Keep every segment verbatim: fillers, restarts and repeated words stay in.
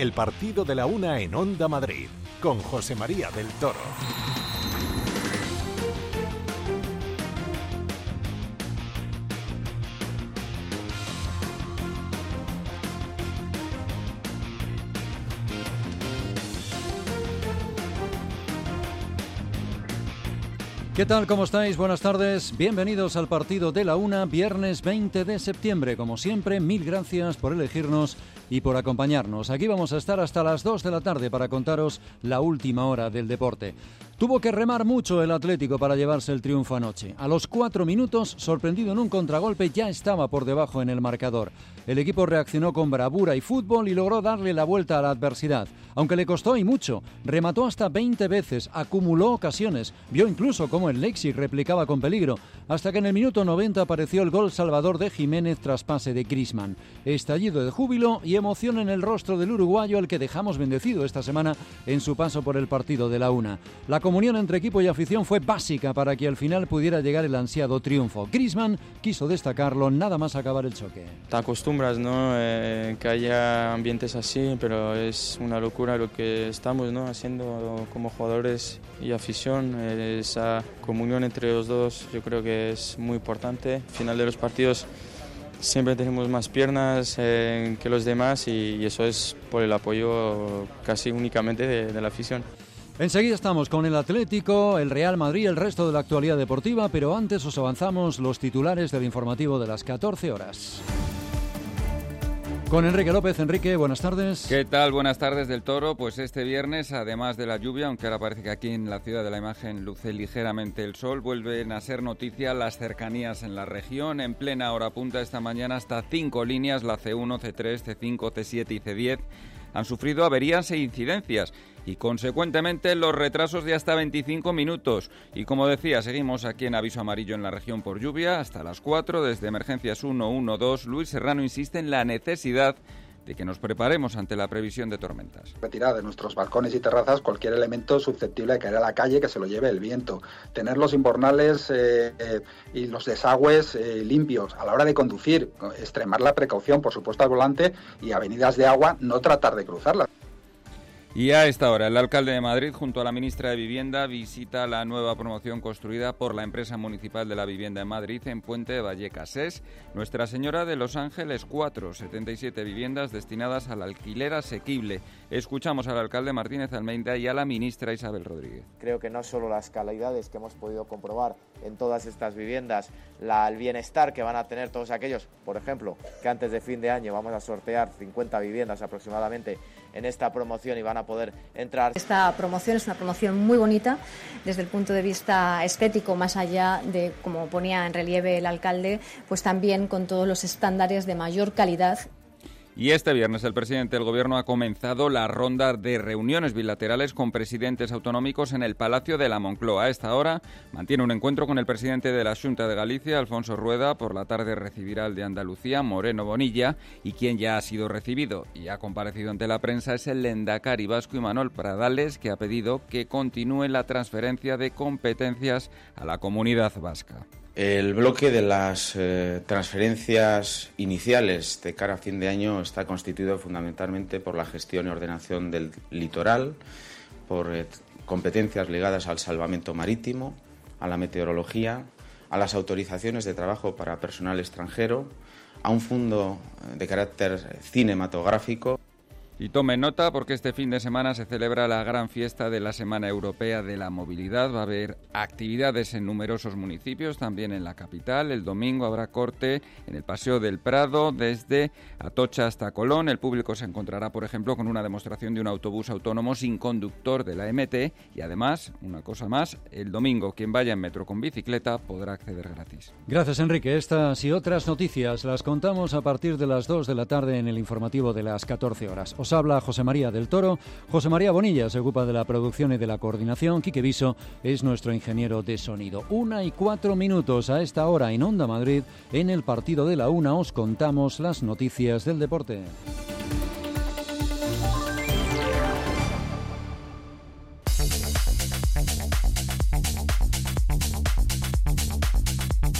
el partido de la una en Onda Madrid, con José María del Toro. ¿Qué tal? ¿Cómo estáis? Buenas tardes. Bienvenidos al partido de la una, viernes veinte de septiembre. Como siempre, mil gracias por elegirnos y por acompañarnos. Aquí vamos a estar hasta las dos de la tarde para contaros la última hora del deporte. Tuvo que remar mucho el Atlético para llevarse el triunfo anoche. A los cuatro minutos, sorprendido en un contragolpe, ya estaba por debajo en el marcador. El equipo reaccionó con bravura y fútbol y logró darle la vuelta a la adversidad. Aunque le costó y mucho, remató hasta veinte veces, acumuló ocasiones, vio incluso cómo el Leipzig replicaba con peligro, hasta que en el minuto noventa apareció el gol salvador de Jiménez tras pase de Griezmann. Estallido de júbilo y emoción en el rostro del uruguayo, al que dejamos bendecido esta semana en su paso por el partido de la una. La comunión entre equipo y afición fue básica para que al final pudiera llegar el ansiado triunfo. Griezmann quiso destacarlo nada más acabar el choque. Te acostumbras, ¿no? Eh, que haya ambientes así, pero es una locura lo que estamos, ¿no? haciendo como jugadores y afición. Eh, esa comunión entre los dos yo creo que es muy importante. Al final de los partidos siempre tenemos más piernas eh, que los demás y, y eso es por el apoyo casi únicamente de, de la afición. Enseguida estamos con el Atlético, el Real Madrid, el resto de la actualidad deportiva, pero antes os avanzamos los titulares del informativo de las catorce horas. Con Enrique López. Enrique, buenas tardes. ¿Qué tal? Buenas tardes del Toro. Pues este viernes, además de la lluvia, aunque ahora parece que aquí en la ciudad de la imagen luce ligeramente el sol, vuelven a ser noticia las cercanías en la región. En plena hora punta esta mañana hasta cinco líneas, la ce uno, ce tres, ce cinco, ce siete y ce diez, han sufrido averías e incidencias y consecuentemente los retrasos de hasta veinticinco minutos. Y como decía, seguimos aquí en aviso amarillo en la región por lluvia hasta las cuatro. Desde Emergencias uno uno dos, Luis Serrano insiste en la necesidad de que nos preparemos ante la previsión de tormentas. Retirar de nuestros balcones y terrazas cualquier elemento susceptible de caer a la calle, que se lo lleve el viento. Tener los invernales eh, eh, y los desagües eh, limpios a la hora de conducir. Extremar la precaución, por supuesto, al volante, y avenidas de agua, no tratar de cruzarlas. Y a esta hora, el alcalde de Madrid, junto a la ministra de Vivienda, visita la nueva promoción construida por la empresa municipal de la vivienda en Madrid, en Puente de Vallecas. Es Nuestra Señora de los Ángeles cuatro, setenta y siete viviendas destinadas al alquiler asequible. Escuchamos al alcalde Martínez Almeida y a la ministra Isabel Rodríguez. Creo que no solo las calidades que hemos podido comprobar en todas estas viviendas, la, el bienestar que van a tener todos aquellos, por ejemplo, que antes de fin de año vamos a sortear cincuenta viviendas aproximadamente en esta promoción y van a poder entrar. Esta promoción es una promoción muy bonita desde el punto de vista estético, más allá de, como ponía en relieve el alcalde, pues también con todos los estándares de mayor calidad. Y este viernes el presidente del Gobierno ha comenzado la ronda de reuniones bilaterales con presidentes autonómicos en el Palacio de la Moncloa. A esta hora mantiene un encuentro con el presidente de la Xunta de Galicia, Alfonso Rueda. Por la tarde recibirá al de Andalucía, Moreno Bonilla, y quien ya ha sido recibido y ha comparecido ante la prensa es el lehendakari vasco Imanol Pradales, que ha pedido que continúe la transferencia de competencias a la comunidad vasca. El bloque de las eh, transferencias iniciales de cara a fin de año está constituido fundamentalmente por la gestión y ordenación del litoral, por eh, competencias ligadas al salvamento marítimo, a la meteorología, a las autorizaciones de trabajo para personal extranjero, a un fondo de carácter cinematográfico. Y tome nota porque este fin de semana se celebra la gran fiesta de la Semana Europea de la Movilidad. Va a haber actividades en numerosos municipios, también en la capital. El domingo habrá corte en el Paseo del Prado desde Atocha hasta Colón. El público se encontrará, por ejemplo, con una demostración de un autobús autónomo sin conductor de la eme te y además, una cosa más, el domingo quien vaya en metro con bicicleta podrá acceder gratis. Gracias, Enrique. Estas y otras noticias las contamos a partir de las dos de la tarde en el informativo de las catorce horas. Os habla José María del Toro. José María Bonilla se ocupa de la producción y de la coordinación. Quique Viso es nuestro ingeniero de sonido. Una y cuatro minutos a esta hora en Onda Madrid. En el partido de la una os contamos las noticias del deporte.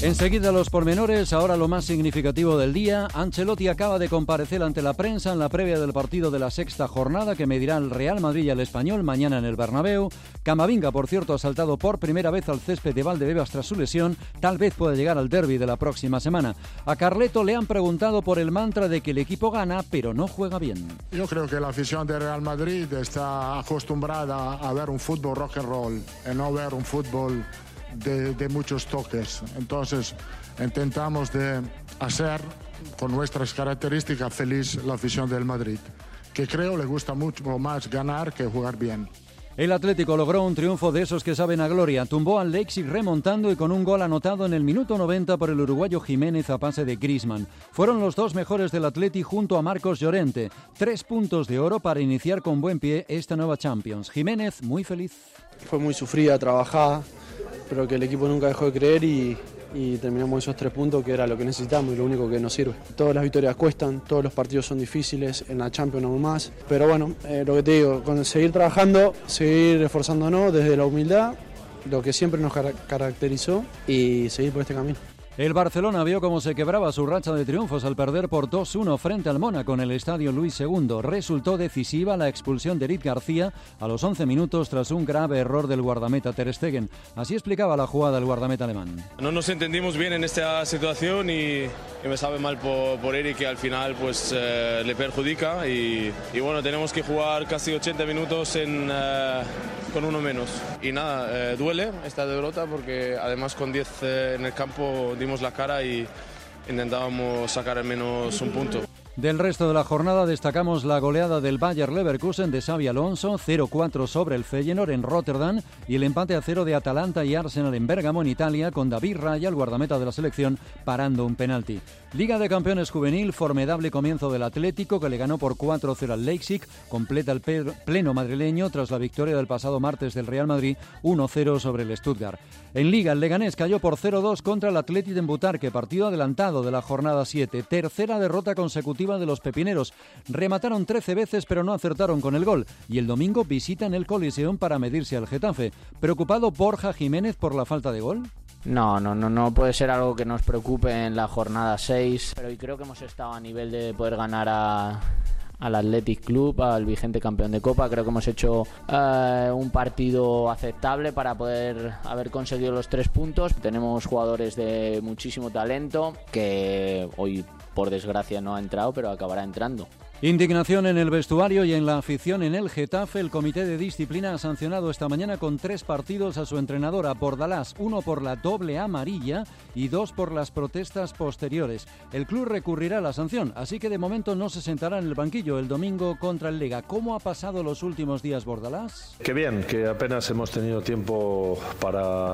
Enseguida los pormenores, ahora lo más significativo del día. Ancelotti acaba de comparecer ante la prensa en la previa del partido de la sexta jornada que medirá el Real Madrid y al Español mañana en el Bernabéu. Camavinga, por cierto, ha saltado por primera vez al césped de Valdebebas tras su lesión. Tal vez pueda llegar al derbi de la próxima semana. A Carleto le han preguntado por el mantra de que el equipo gana, pero no juega bien. Yo creo que la afición del Real Madrid está acostumbrada a ver un fútbol rock and roll y no ver un fútbol De, de muchos toques. Entonces intentamos de hacer con nuestras características feliz la afición del Madrid, que creo le gusta mucho más ganar que jugar bien. El Atlético logró un triunfo de esos que saben a gloria. Tumbó al Leipzig remontando y con un gol anotado en el minuto noventa por el uruguayo Jiménez a pase de Griezmann. Fueron los dos mejores del Atleti junto a Marcos Llorente. Tres puntos de oro para iniciar con buen pie esta nueva Champions. Jiménez muy feliz. Fue muy sufrida, trabajada, pero que el equipo nunca dejó de creer y, y terminamos esos tres puntos que era lo que necesitamos y lo único que nos sirve. Todas las victorias cuestan, todos los partidos son difíciles, en la Champions aún más, pero bueno, eh, lo que te digo, con seguir trabajando, seguir esforzándonos desde la humildad, lo que siempre nos car- caracterizó y seguir por este camino. El Barcelona vio cómo se quebraba su racha de triunfos al perder por dos uno frente al Mónaco en el estadio Luis segundo. Resultó decisiva la expulsión de Eric García a los once minutos tras un grave error del guardameta Ter Stegen. Así explicaba la jugada el guardameta alemán. No nos entendimos bien en esta situación y, y me sabe mal por, por Eric, que al final pues eh, le perjudica y, y bueno, tenemos que jugar casi ochenta minutos en, eh, con uno menos. Y nada, eh, duele esta derrota porque además con diez eh, en el campo dimos la cara y intentábamos sacar al menos un punto. Del resto de la jornada destacamos la goleada del Bayer Leverkusen de Xabi Alonso, cero cuatro sobre el Feyenoord en Rotterdam y el empate a cero de Atalanta y Arsenal en Bérgamo en Italia con David Raya, el guardameta de la selección, parando un penalti. Liga de Campeones Juvenil, formidable comienzo del Atlético que le ganó por cuatro cero al Leipzig, completa el pleno madrileño tras la victoria del pasado martes del Real Madrid uno cero sobre el Stuttgart. En Liga, el Leganés cayó por cero dos contra el Athletic de Butarque, partido adelantado de la jornada siete, tercera derrota consecutiva de los pepineros. Remataron trece veces pero no acertaron con el gol y el domingo visitan el Coliseum para medirse al Getafe. ¿Preocupado Borja Jiménez por la falta de gol? No, no, no, no puede ser algo que nos preocupe en la jornada seis, pero creo que hemos estado a nivel de poder ganar a... al Athletic Club, al vigente campeón de Copa. Creo que hemos hecho eh, un partido aceptable para poder haber conseguido los tres puntos. Tenemos jugadores de muchísimo talento que hoy, por desgracia, no ha entrado, pero acabará entrando. Indignación en el vestuario y en la afición en el Getafe. El comité de disciplina ha sancionado esta mañana con tres partidos a su entrenador, a Bordalás, uno por la doble amarilla y dos por las protestas posteriores. El club recurrirá a la sanción, así que de momento no se sentará en el banquillo el domingo contra el Lega. ¿Cómo ha pasado los últimos días Bordalás? Qué bien, que apenas hemos tenido tiempo para,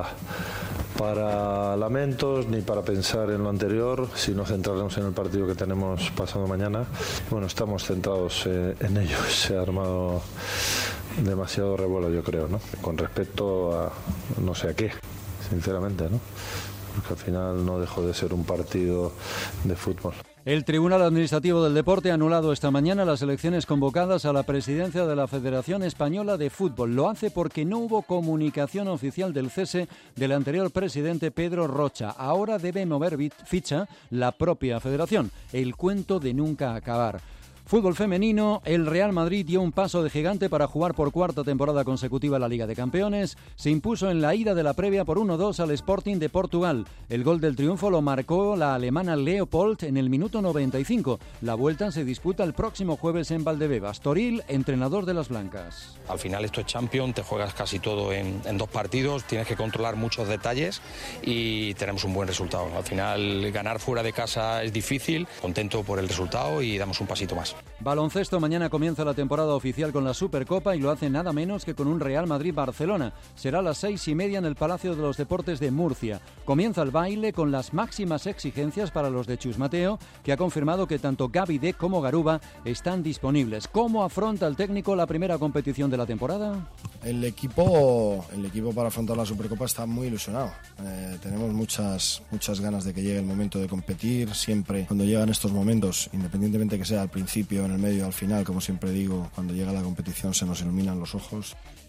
para lamentos ni para pensar en lo anterior, sino centrarnos en el partido que tenemos pasado mañana. Bueno, estamos centrados eh, en ello. Se ha armado demasiado revuelo, yo creo, ¿no? Con respecto a no sé a qué, sinceramente, ¿no? Porque al final no dejó de ser un partido de fútbol. El Tribunal Administrativo del Deporte ha anulado esta mañana las elecciones convocadas a la presidencia de la Federación Española de Fútbol. Lo hace porque no hubo comunicación oficial del cese del anterior presidente Pedro Rocha. Ahora debe mover ficha la propia federación. El cuento de nunca acabar. Fútbol femenino, el Real Madrid dio un paso de gigante para jugar por cuarta temporada consecutiva la Liga de Campeones. Se impuso en la ida de la previa por uno dos al Sporting de Portugal. El gol del triunfo lo marcó la alemana Leopold en el minuto noventa y cinco. La vuelta se disputa el próximo jueves en Valdebebas. Toril, entrenador de las blancas. Al final esto es Champions, te juegas casi todo en, en dos partidos, tienes que controlar muchos detalles y tenemos un buen resultado. Al final ganar fuera de casa es difícil, contento por el resultado y damos un pasito más. Baloncesto, mañana comienza la temporada oficial con la Supercopa y lo hace nada menos que con un Real Madrid-Barcelona. Será a las seis y media en el Palacio de los Deportes de Murcia. Comienza el baile con las máximas exigencias para los de Chus Mateo, que ha confirmado que tanto Gaby Deck como Garuba están disponibles. ¿Cómo afronta el técnico la primera competición de la temporada? El equipo, el equipo para afrontar la Supercopa está muy ilusionado. Eh, tenemos muchas, muchas ganas de que llegue el momento de competir. Siempre cuando llegan estos momentos, independientemente que sea al principio, en el medio, al final, como siempre digo, cuando llega la competición se nos iluminan los ojos.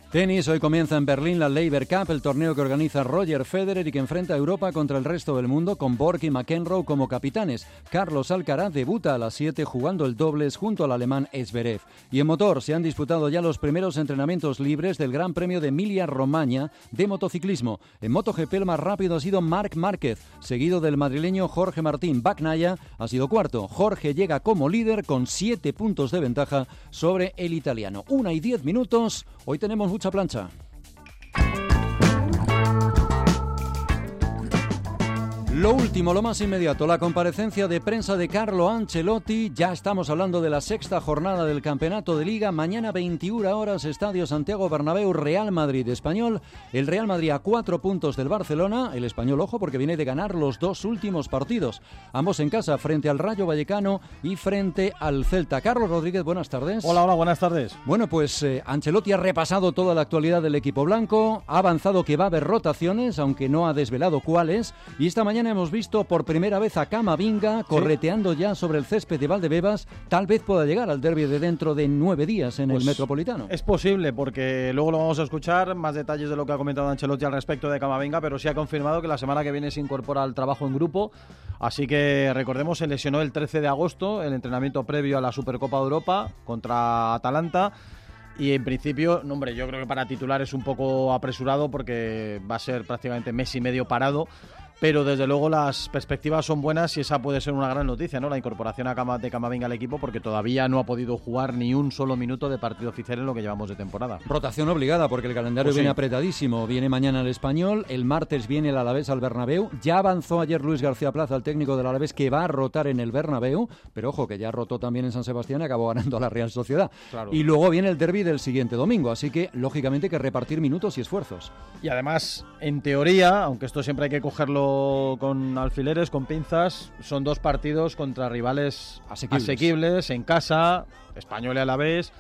Tenis, hoy comienza en Berlín la Laver Cup, el torneo que organiza Roger Federer y que enfrenta a Europa contra el resto del mundo con Borg y McEnroe como capitanes. Carlos Alcaraz debuta a las siete jugando el dobles junto al alemán Zverev. Y en motor se han disputado ya los primeros entrenamientos libres del Gran Premio de Emilia-Romagna de motociclismo. En MotoGP el más rápido ha sido Marc Márquez, seguido del madrileño Jorge Martín. Bagnaia ha sido cuarto. Jorge llega como líder con siete puntos de ventaja sobre el italiano. Una y diez minutos. Hoy tenemos mucha plancha. Lo último, lo más inmediato, la comparecencia de prensa de Carlo Ancelotti. Ya estamos hablando de la sexta jornada del Campeonato de Liga. Mañana veintiuna horas, Estadio Santiago Bernabéu, Real Madrid Español. El Real Madrid a cuatro puntos del Barcelona. El Español, ojo, porque viene de ganar los dos últimos partidos. Ambos en casa, frente al Rayo Vallecano y frente al Celta. Carlos Rodríguez, buenas tardes. Hola, hola, buenas tardes. Bueno, pues eh, Ancelotti ha repasado toda la actualidad del equipo blanco. Ha avanzado que va a haber rotaciones, aunque no ha desvelado cuáles. Y esta mañana hemos visto por primera vez a Camavinga correteando ¿Sí? ya sobre el césped de Valdebebas. Tal vez pueda llegar al derbi de dentro de nueve días en pues el Metropolitano. Es posible, porque luego lo vamos a escuchar, más detalles de lo que ha comentado Ancelotti al respecto de Camavinga, pero sí ha confirmado que la semana que viene se incorpora al trabajo en grupo. Así que recordemos, se lesionó el trece de agosto, el entrenamiento previo a la Supercopa de Europa contra Atalanta. Y en principio, no, hombre, yo creo que para titular es un poco apresurado porque va a ser prácticamente mes y medio parado. Pero desde luego las perspectivas son buenas y esa puede ser una gran noticia, ¿no? La incorporación a Cama, de Camavinga al equipo, porque todavía no ha podido jugar ni un solo minuto de partido oficial en lo que llevamos de temporada. Rotación obligada, porque el calendario pues viene sí. apretadísimo. Viene mañana el Español, el martes viene el Alavés al Bernabéu. Ya avanzó ayer Luis García Plaza, el técnico del Alavés, que va a rotar en el Bernabéu, pero ojo, que ya rotó también en San Sebastián y acabó ganando a la Real Sociedad. Claro. Y luego viene el derbi del siguiente domingo, así que lógicamente hay que repartir minutos y esfuerzos. Y además, en teoría, aunque esto siempre hay que cogerlo con alfileres, con pinzas, son dos partidos contra rivales asequibles, asequibles en casa, Español y Alavés,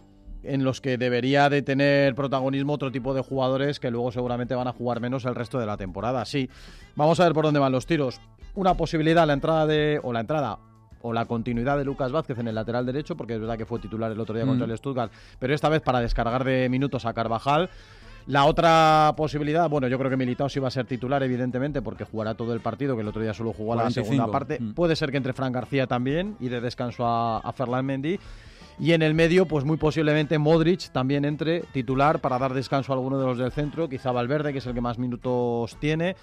en los que debería de tener protagonismo otro tipo de jugadores que luego seguramente van a jugar menos el resto de la temporada. Sí, vamos a ver por dónde van los tiros. Una posibilidad, la entrada de o la entrada o la continuidad de Lucas Vázquez en el lateral derecho, porque es verdad que fue titular el otro día mm. contra el Stuttgart, pero esta vez para descargar de minutos a Carvajal. La otra posibilidad, bueno, yo creo que Militao sí va a ser titular, evidentemente, porque jugará todo el partido, que el otro día solo jugó la segunda parte. Mm. Puede ser que entre Fran García también y de descanso a, a Ferland Mendy. Y en el medio, pues muy posiblemente Modric también entre titular para dar descanso a alguno de los del centro, quizá Valverde, que es el que más minutos tiene.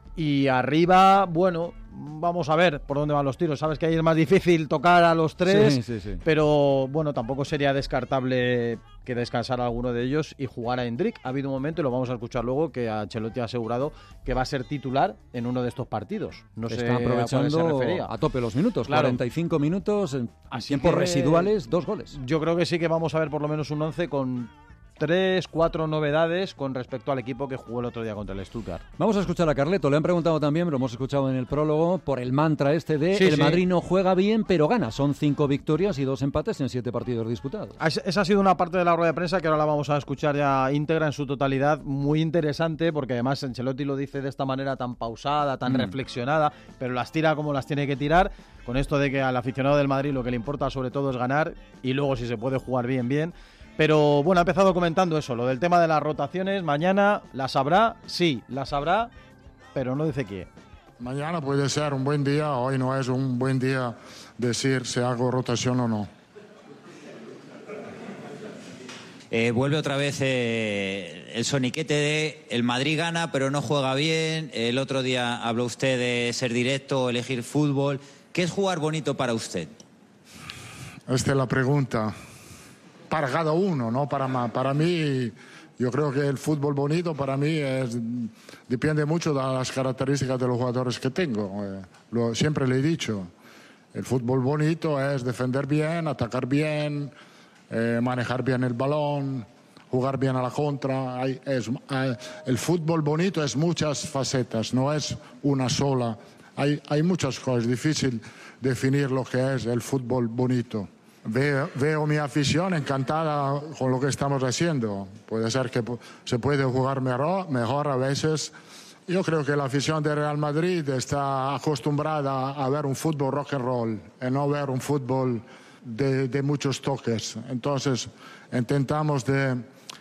Y arriba, bueno, vamos a ver por dónde van los tiros. Sabes que ahí es más difícil tocar a los tres, sí, sí, sí. pero bueno, tampoco sería descartable que descansara alguno de ellos y jugara Endrick. Ha habido un momento, y lo vamos a escuchar luego, que Ancelotti ha asegurado que va a ser titular en uno de estos partidos. No Está sé aprovechando a, se refería. a tope los minutos, claro. cuarenta y cinco minutos, en tiempos residuales, dos goles. Yo creo que sí que vamos a ver por lo menos un once con tres, cuatro novedades con respecto al equipo que jugó el otro día contra el Stuttgart. Vamos a escuchar a Carleto. Le han preguntado también, lo hemos escuchado en el prólogo, por el mantra este de sí, el sí. Madrid no juega bien, pero gana. Son cinco victorias y dos empates en siete partidos disputados. Esa ha sido una parte de la rueda de prensa que ahora la vamos a escuchar ya íntegra en su totalidad. Muy interesante, porque además Ancelotti lo dice de esta manera tan pausada, tan mm. reflexionada, pero las tira como las tiene que tirar, con esto de que al aficionado del Madrid lo que le importa sobre todo es ganar, y luego si se puede jugar bien, bien. Pero bueno, ha empezado comentando eso, lo del tema de las rotaciones. Mañana las habrá, sí, las habrá, pero no dice quién. Mañana puede ser un buen día, hoy no es un buen día decir si hago rotación o no. Eh, vuelve otra vez eh, el soniquete de el Madrid gana pero no juega bien. El otro día habló usted de ser directo, elegir fútbol. ¿Qué es jugar bonito para usted? Esta es la pregunta. Para cada uno, no para más. Para mí, yo creo que el fútbol bonito para mí es, depende mucho de las características de los jugadores que tengo. Eh, lo, siempre le he dicho, el fútbol bonito es defender bien, atacar bien, eh, manejar bien el balón, jugar bien a la contra. Hay, es, hay, el fútbol bonito es muchas facetas, no es una sola. Hay, hay muchas cosas, es difícil definir lo que es el fútbol bonito. Veo, veo mi afición encantada con lo que estamos haciendo. Puede ser que se puede jugar mejor, mejor a veces. Yo creo que la afición de Real Madrid está acostumbrada a ver un fútbol rock and roll y no ver un fútbol de, de muchos toques. Entonces intentamos de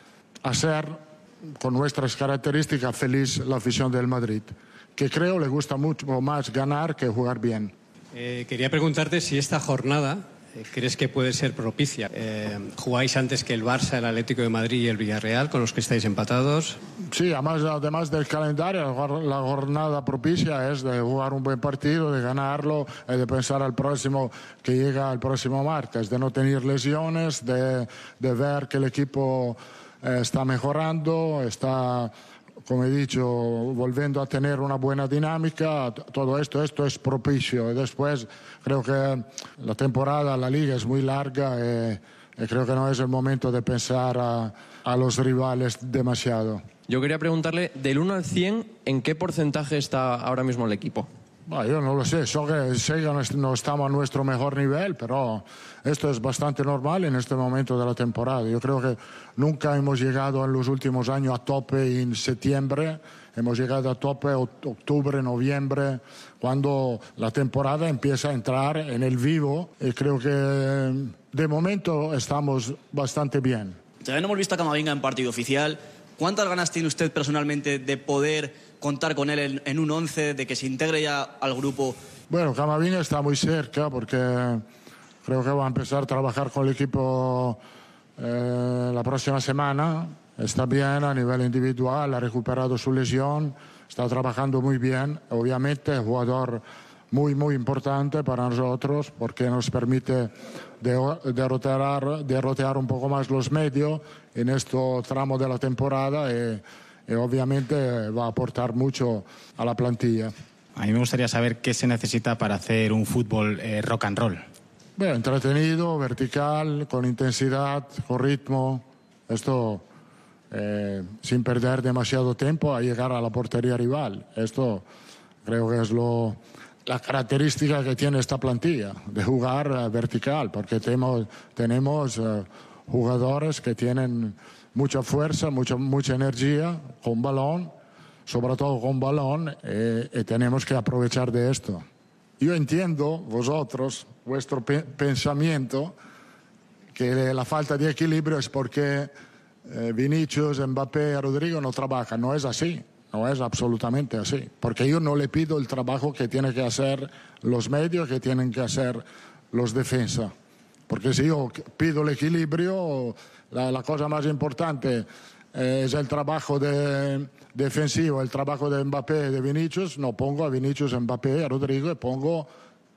hacer con nuestras características feliz la afición del Madrid, que creo le gusta mucho más ganar que jugar bien. Eh, quería preguntarte si esta jornada eh, crees que puede ser propicia. Eh, jugáis antes que el Barça, el Atlético de Madrid y el Villarreal, con los que estáis empatados. Sí, además, además del calendario, la jornada propicia es de jugar un buen partido, de ganarlo, y de pensar al próximo que llega el próximo martes, de no tener lesiones, de, de ver que el equipo eh, está mejorando, está, como he dicho, volviendo a tener una buena dinámica. Todo esto, esto es propicio. Y después creo que la temporada, la liga es muy larga y, y creo que no es el momento de pensar a, a los rivales demasiado. Yo quería preguntarle, del uno al cien, ¿en qué porcentaje está ahora mismo el equipo? Bueno, yo no lo sé, sé que, sé que no estamos a nuestro mejor nivel, pero esto es bastante normal en este momento de la temporada. Yo creo que nunca hemos llegado en los últimos años a tope en septiembre, hemos llegado a tope en octubre, noviembre, cuando la temporada empieza a entrar en el vivo, y creo que de momento estamos bastante bien. Todavía no hemos visto a Camavinga en partido oficial. ¿Cuántas ganas tiene usted personalmente de poder contar con él en, en un once, de que se integre ya al grupo? Bueno, Camavinga está muy cerca porque creo que va a empezar a trabajar con el equipo eh, la próxima semana. Está bien a nivel individual, ha recuperado su lesión, está trabajando muy bien. Obviamente es un jugador muy, muy importante para nosotros porque nos permite derrotar, derrotar un poco más los medios en este tramo de la temporada y, y obviamente va a aportar mucho a la plantilla. A mí me gustaría saber qué se necesita para hacer un fútbol eh, rock and roll. Bien, entretenido, vertical, con intensidad, con ritmo. Esto eh, sin perder demasiado tiempo a llegar a la portería rival. Esto creo que es lo... la característica que tiene esta plantilla, de jugar uh, vertical, porque tenemos, tenemos uh, jugadores que tienen mucha fuerza, mucha, mucha energía con balón, sobre todo con balón, eh, y tenemos que aprovechar de esto. Yo entiendo, vosotros, vuestro pe pensamiento, que la falta de equilibrio es porque eh, Vinicius, Mbappé y Rodrigo no trabajan. No es así. No es absolutamente así, porque yo no le pido el trabajo que tienen que hacer los medios, que tienen que hacer los defensas. Porque si yo pido el equilibrio, la, la cosa más importante eh, es el trabajo de, defensivo, el trabajo de Mbappé y de Vinicius. No pongo a Vinicius, Mbappé, a Rodrigo, y pongo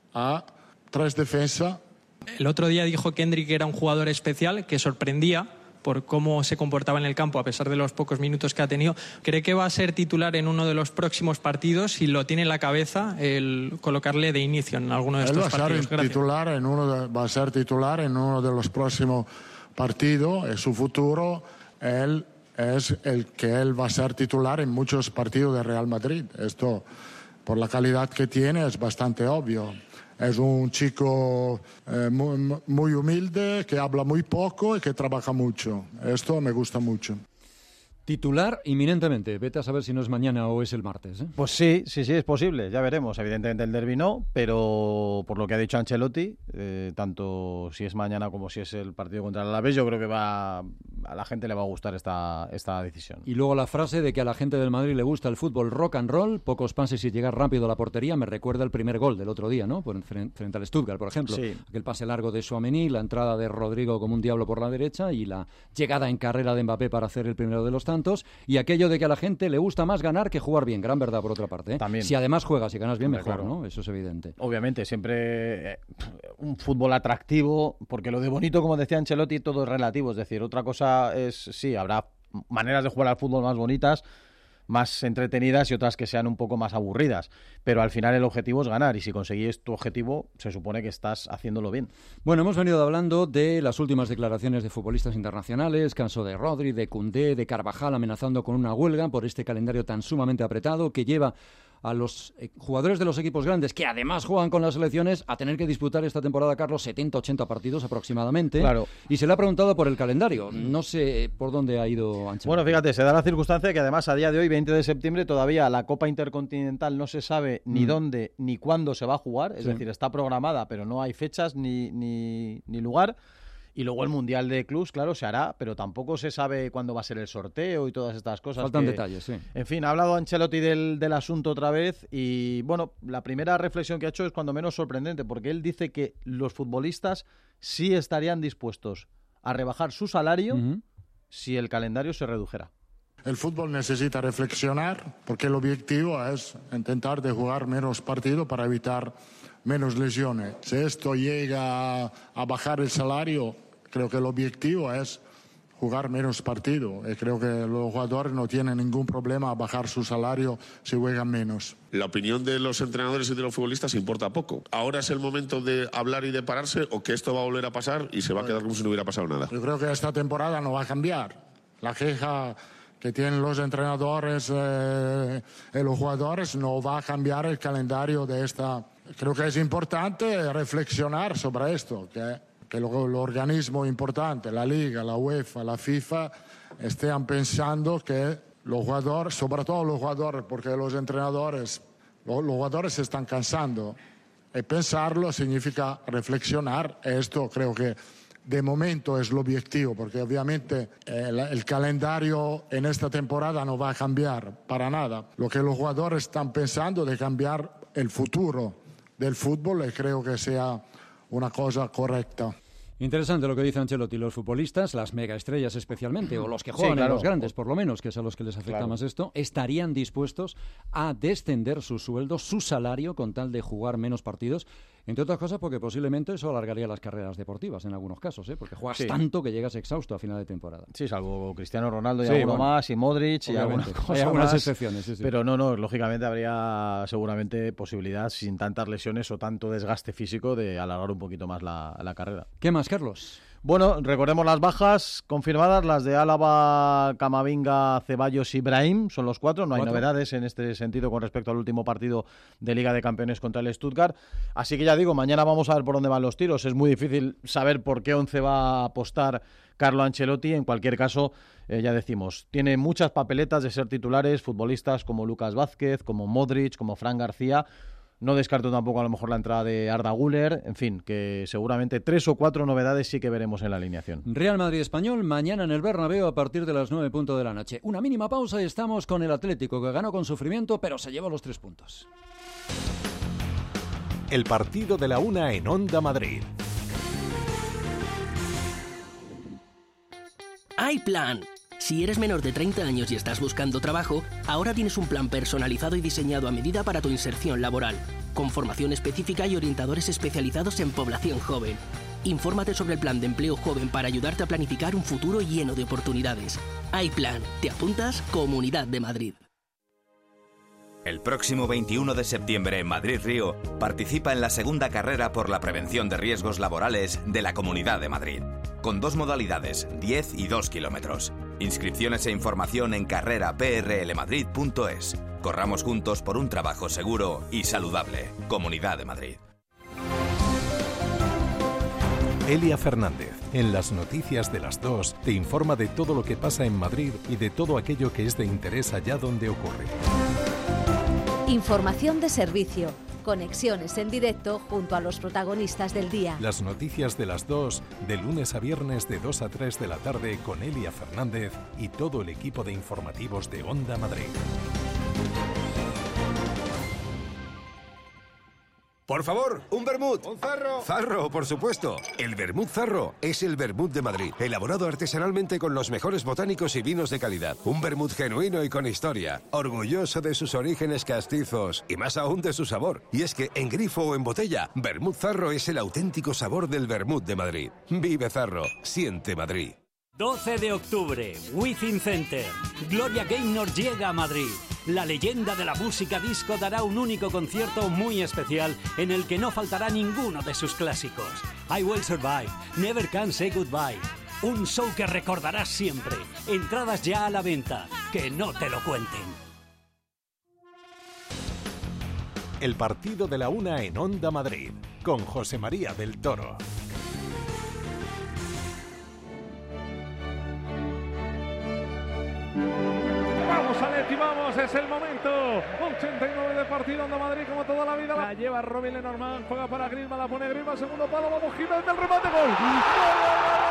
a tres defensas. El otro día dijo Kendrick que era un jugador especial, que sorprendía por cómo se comportaba en el campo a pesar de los pocos minutos que ha tenido. ¿Cree que va a ser titular en uno de los próximos partidos? Si lo tiene en la cabeza, el colocarle de inicio en alguno de él estos va partidos. A ser titular en uno de, va a ser titular en uno de los próximos partidos. En su futuro, él es el que él va a ser titular en muchos partidos de Real Madrid. Esto, por la calidad que tiene, es bastante obvio. Es un chico eh, muy, muy humilde, que habla muy poco y que trabaja mucho. Esto me gusta mucho. Titular inminentemente. Vete a saber si no es mañana o es el martes, ¿eh? Pues sí, sí, sí, es posible. Ya veremos. Evidentemente el derbi no, pero por lo que ha dicho Ancelotti, eh, tanto si es mañana como si es el partido contra el Alavés, yo creo que va a la gente le va a gustar esta, esta decisión. Y luego la frase de que a la gente del Madrid le gusta el fútbol rock and roll, pocos pases y llegar rápido a la portería, me recuerda el primer gol del otro día, ¿no? Por, frente al Stuttgart, por ejemplo. Sí. Aquel pase largo de Tchouaméni, la entrada de Rodrigo como un diablo por la derecha y la llegada en carrera de Mbappé para hacer el primero de los tantos. Y aquello de que a la gente le gusta más ganar que jugar bien. Gran verdad, por otra parte, ¿eh? También. Si además juegas y ganas bien, Hombre, mejor, claro. ¿no? Eso es evidente. Obviamente, siempre eh, un fútbol atractivo, porque lo de bonito, como decía Ancelotti, todo es relativo. Es decir, otra cosa es, sí, habrá maneras de jugar al fútbol más bonitas, más entretenidas y otras que sean un poco más aburridas. Pero al final el objetivo es ganar y si consigues tu objetivo, se supone que estás haciéndolo bien. Bueno, hemos venido hablando de las últimas declaraciones de futbolistas internacionales, caso de Rodri, de Koundé, de Carvajal amenazando con una huelga por este calendario tan sumamente apretado que lleva a los eh, jugadores de los equipos grandes, que además juegan con las selecciones, a tener que disputar esta temporada, Carlos, setenta ochenta partidos aproximadamente. Claro. Y se le ha preguntado por el calendario. No sé por dónde ha ido Ancelotti. Bueno, fíjate, se da la circunstancia que además a día de hoy, veinte de septiembre, todavía la Copa Intercontinental no se sabe ni mm. dónde ni cuándo se va a jugar. Es sí. decir, está programada, pero no hay fechas ni, ni, ni lugar. Y luego el Mundial de Clubs, claro, se hará, pero tampoco se sabe cuándo va a ser el sorteo y todas estas cosas. Faltan que, detalles, sí. En fin, ha hablado Ancelotti del, del asunto otra vez y, bueno, la primera reflexión que ha hecho es cuando menos sorprendente, porque él dice que los futbolistas sí estarían dispuestos a rebajar su salario uh-huh. si el calendario se redujera. El fútbol necesita reflexionar porque el objetivo es intentar de jugar menos partidos para evitar menos lesiones. Si esto llega a bajar el salario, creo que el objetivo es jugar menos partidos. Y creo que los jugadores no tienen ningún problema a bajar su salario si juegan menos. La opinión de los entrenadores y de los futbolistas importa poco. ¿Ahora es el momento de hablar y de pararse o que esto va a volver a pasar y se va a quedar como si no hubiera pasado nada? Yo creo que esta temporada no va a cambiar. La queja que tienen los entrenadores eh, y los jugadores no va a cambiar el calendario de esta. Creo que es importante reflexionar sobre esto, que, que el organismo importante, la Liga, la UEFA, la FIFA, estén pensando que los jugadores, sobre todo los jugadores, porque los entrenadores, los, los jugadores se están cansando. Y pensarlo significa reflexionar. Esto creo que de momento es el objetivo, porque obviamente el, el calendario en esta temporada no va a cambiar para nada. Lo que los jugadores están pensando de cambiar el futuro del fútbol y creo que sea una cosa correcta. Interesante lo que dice Ancelotti. Los futbolistas, las megaestrellas especialmente, o los que juegan sí, claro. en los grandes, por lo menos, que es a los que les afecta claro. más esto, estarían dispuestos a descender su sueldo, su salario, con tal de jugar menos partidos. Entre otras cosas porque posiblemente eso alargaría las carreras deportivas en algunos casos, ¿eh? Porque juegas sí. tanto que llegas exhausto a final de temporada. Sí, salvo Cristiano Ronaldo y sí, alguno bueno, más, y Modric y algunas cosas hay algunas más, excepciones. Sí, sí. Pero no, no, lógicamente habría seguramente posibilidad, sin tantas lesiones o tanto desgaste físico, de alargar un poquito más la, la carrera. ¿Qué más, Carlos? Bueno, recordemos las bajas confirmadas, las de Álava, Camavinga, Ceballos y Brahim, son los cuatro, no hay ¿Cuatro? novedades en este sentido con respecto al último partido de Liga de Campeones contra el Stuttgart, así que ya digo, mañana vamos a ver por dónde van los tiros, es muy difícil saber por qué once va a apostar Carlo Ancelotti, en cualquier caso, eh, ya decimos, tiene muchas papeletas de ser titulares, futbolistas como Lucas Vázquez, como Modric, como Fran García. No descarto tampoco a lo mejor la entrada de Arda Güler, en fin, que seguramente tres o cuatro novedades sí que veremos en la alineación. Real Madrid-Español, mañana en el Bernabéu a partir de las nueve punto de la noche. Una mínima pausa y estamos con el Atlético, que ganó con sufrimiento, pero se llevó los tres puntos. El partido de la una en Onda Madrid. ¡Hay plan! Si eres menor de treinta años y estás buscando trabajo, ahora tienes un plan personalizado y diseñado a medida para tu inserción laboral, con formación específica y orientadores especializados en población joven. Infórmate sobre el plan de empleo joven para ayudarte a planificar un futuro lleno de oportunidades. Hay plan. ¿Te apuntas? Comunidad de Madrid. El próximo veintiuno de septiembre en Madrid-Río participa en la segunda carrera por la prevención de riesgos laborales de la Comunidad de Madrid, con dos modalidades, diez y dos kilómetros. Inscripciones e información en carrera p r l madrid punto es. Corramos juntos por un trabajo seguro y saludable. Comunidad de Madrid. Elia Fernández, en las noticias de las dos, te informa de todo lo que pasa en Madrid y de todo aquello que es de interés allá donde ocurre. Información de servicio, conexiones en directo junto a los protagonistas del día. Las noticias de las dos, de lunes a viernes de dos a tres de la tarde con Elia Fernández y todo el equipo de informativos de Onda Madrid. Por favor, un vermut. Un zarro. Zarro, por supuesto. El vermut Zarro es el vermut de Madrid, elaborado artesanalmente con los mejores botánicos y vinos de calidad. Un vermut genuino y con historia, orgulloso de sus orígenes castizos y más aún de su sabor. Y es que en grifo o en botella, vermut Zarro es el auténtico sabor del vermut de Madrid. Vive Zarro, siente Madrid. doce de octubre, Within Center. Gloria Gaynor llega a Madrid. La leyenda de la música disco dará un único concierto muy especial en el que no faltará ninguno de sus clásicos. I Will Survive, Never Can Say Goodbye. Un show que recordarás siempre. Entradas ya a la venta. Que no te lo cuenten. El partido de la una en Onda Madrid, con José María del Toro. Vamos, Aleti, vamos, es el momento. ochenta y nueve de partido, Onda Madrid como toda la vida. La lleva Robin Lenormand, juega para Griezmann, la pone Griezmann, segundo palo, vamos, Jiménez, del remate, gol. ¡Gol, gol, gol!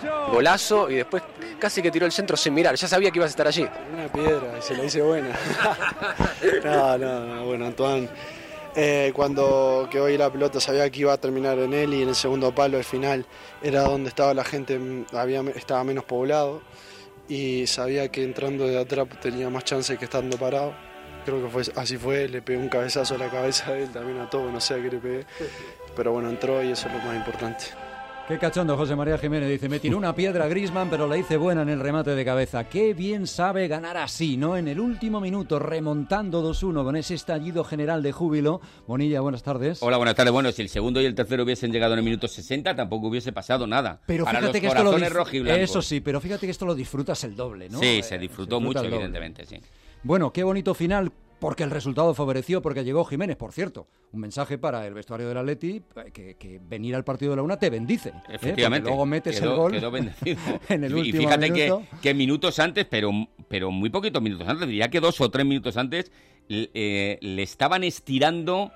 Golazo y después casi que tiró el centro sin mirar, ya sabía que ibas a estar allí. Una piedra, y se la hice buena. no, no, no, bueno, Antoine, eh, cuando quedó ahí la pelota sabía que iba a terminar en él y en el segundo palo, al final, era donde estaba la gente, había, estaba menos poblado y sabía que entrando de atrás tenía más chance que estando parado. Creo que fue, así fue, le pegué un cabezazo a la cabeza de él, también a todo, no sé a qué le pegué, pero bueno, entró y eso es lo más importante. Qué cachondo José María Jiménez, dice, me tiró una piedra a Griezmann, pero la hice buena en el remate de cabeza. Qué bien sabe ganar así, ¿no? En el último minuto, remontando dos uno con ese estallido general de júbilo. Bonilla, buenas tardes. Hola, buenas tardes. Bueno, si el segundo y el tercero hubiesen llegado en el minuto sesenta, tampoco hubiese pasado nada. Pero para fíjate los que esto lo corazones rojiblancos. Eso sí, pero fíjate que esto lo disfrutas el doble, ¿no? Sí, Eh, se disfrutó se disfruta mucho, el doble. evidentemente, sí. Bueno, qué bonito final, porque el resultado favoreció, porque llegó Jiménez, por cierto. Un mensaje para el vestuario del Atleti, que, que venir al partido de la una te bendice. Efectivamente. ¿eh? Luego metes quedó, el gol quedó bendecido. en el y último fíjate minuto. Que, que minutos antes, pero, pero muy poquitos minutos antes, diría que dos o tres minutos antes, eh, le estaban estirando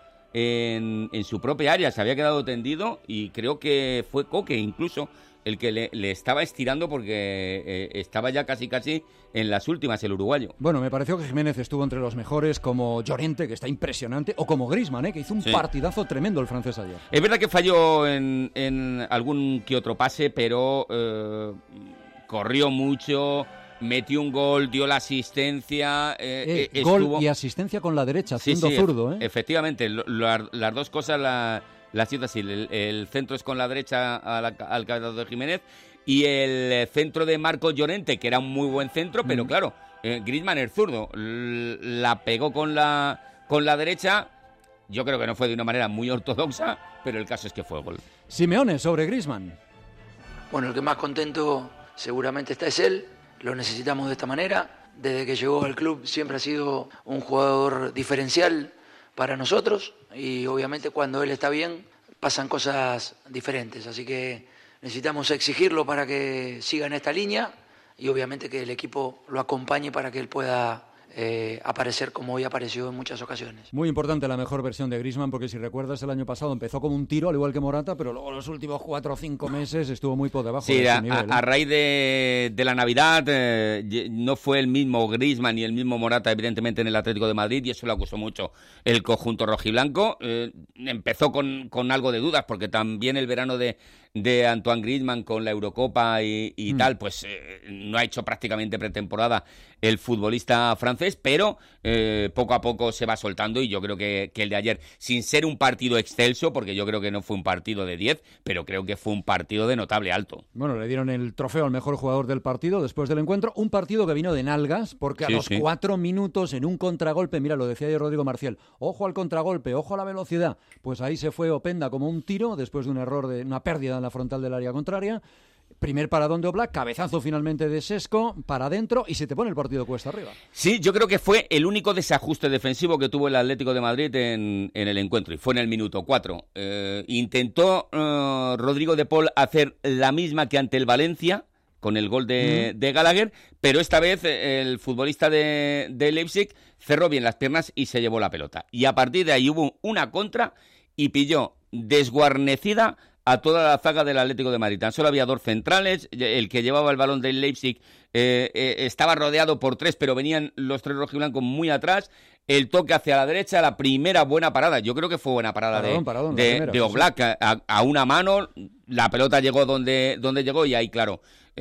en, en su propia área. Se había quedado tendido y creo que fue Coque incluso el que le, le estaba estirando porque eh, estaba ya casi casi en las últimas el uruguayo. Bueno, me pareció que Jiménez estuvo entre los mejores, como Llorente, que está impresionante, o como Griezmann, ¿eh? que hizo un Sí. partidazo tremendo el francés ayer. Es verdad que falló en, en algún que otro pase, pero eh, corrió mucho, metió un gol, dio la asistencia. Eh, Eh, eh, gol estuvo... y asistencia con la derecha, Sí, haciendo sí, zurdo. ¿eh? Efectivamente, lo- lo- las dos cosas la- las hizo así. El, el centro es con la derecha a la- al cabezazo de Jiménez y el centro de Marcos Llorente, que era un muy buen centro, pero Mm. claro, eh, Griezmann, el zurdo, l- la pegó con la, con la derecha. Yo creo que no fue de una manera muy ortodoxa, pero el caso es que fue gol. Simeone sobre Griezmann. Bueno, el que más contento seguramente está es él, lo necesitamos de esta manera. Desde que llegó al club siempre ha sido un jugador diferencial para nosotros y obviamente cuando él está bien pasan cosas diferentes, así que necesitamos exigirlo para que siga en esta línea y obviamente que el equipo lo acompañe para que él pueda eh, aparecer como hoy apareció en muchas ocasiones. Muy importante la mejor versión de Griezmann, porque si recuerdas el año pasado empezó como un tiro, al igual que Morata, pero luego los últimos cuatro o cinco meses estuvo muy por debajo Sí, de a, ese nivel. a- a ¿eh? raíz de, de la Navidad eh, ye- no fue el mismo Griezmann ni el mismo Morata, evidentemente, en el Atlético de Madrid, y eso lo acusó mucho el conjunto rojiblanco. Eh, empezó con, con algo de dudas, porque también el verano de, de Antoine Griezmann con la Eurocopa y, y Mm. tal, pues eh, no ha hecho prácticamente pretemporada el futbolista francés, pero eh, poco a poco se va soltando, y yo creo que, que el de ayer, sin ser un partido excelso, porque yo creo que no fue un partido de diez, pero creo que fue un partido de notable alto. Bueno, le dieron el trofeo al mejor jugador del partido después del encuentro. Un partido que vino de nalgas, porque a Sí, los sí. cuatro minutos en un contragolpe, mira, lo decía ayer Rodrigo Marcial, ojo al contragolpe, ojo a la velocidad. Pues ahí se fue Openda como un tiro, después de un error, de una pérdida en la frontal del área contraria. Primer paradón de Oblak, cabezazo finalmente de Sesco, para adentro, y se te pone el partido cuesta arriba. Sí, yo creo que fue el único desajuste defensivo que tuvo el Atlético de Madrid en, en el encuentro, y fue en el minuto cuatro. Eh, intentó eh, Rodrigo de Paul hacer la misma que ante el Valencia, con el gol de, Mm. de Gallagher, pero esta vez eh, el futbolista de, de Leipzig cerró bien las piernas y se llevó la pelota. Y a partir de ahí hubo una contra y pilló desguarnecida a toda la zaga del Atlético de Madrid. Tan solo había dos centrales, el que llevaba el balón del Leipzig eh, eh, estaba rodeado por tres, pero venían los tres rojiblancos muy atrás. El toque hacia la derecha, la primera buena parada, yo creo que fue buena parada Paradón, de, paradón, la de, primera, de sí, Oblak, a, a una mano, la pelota llegó donde, donde llegó, y ahí, claro,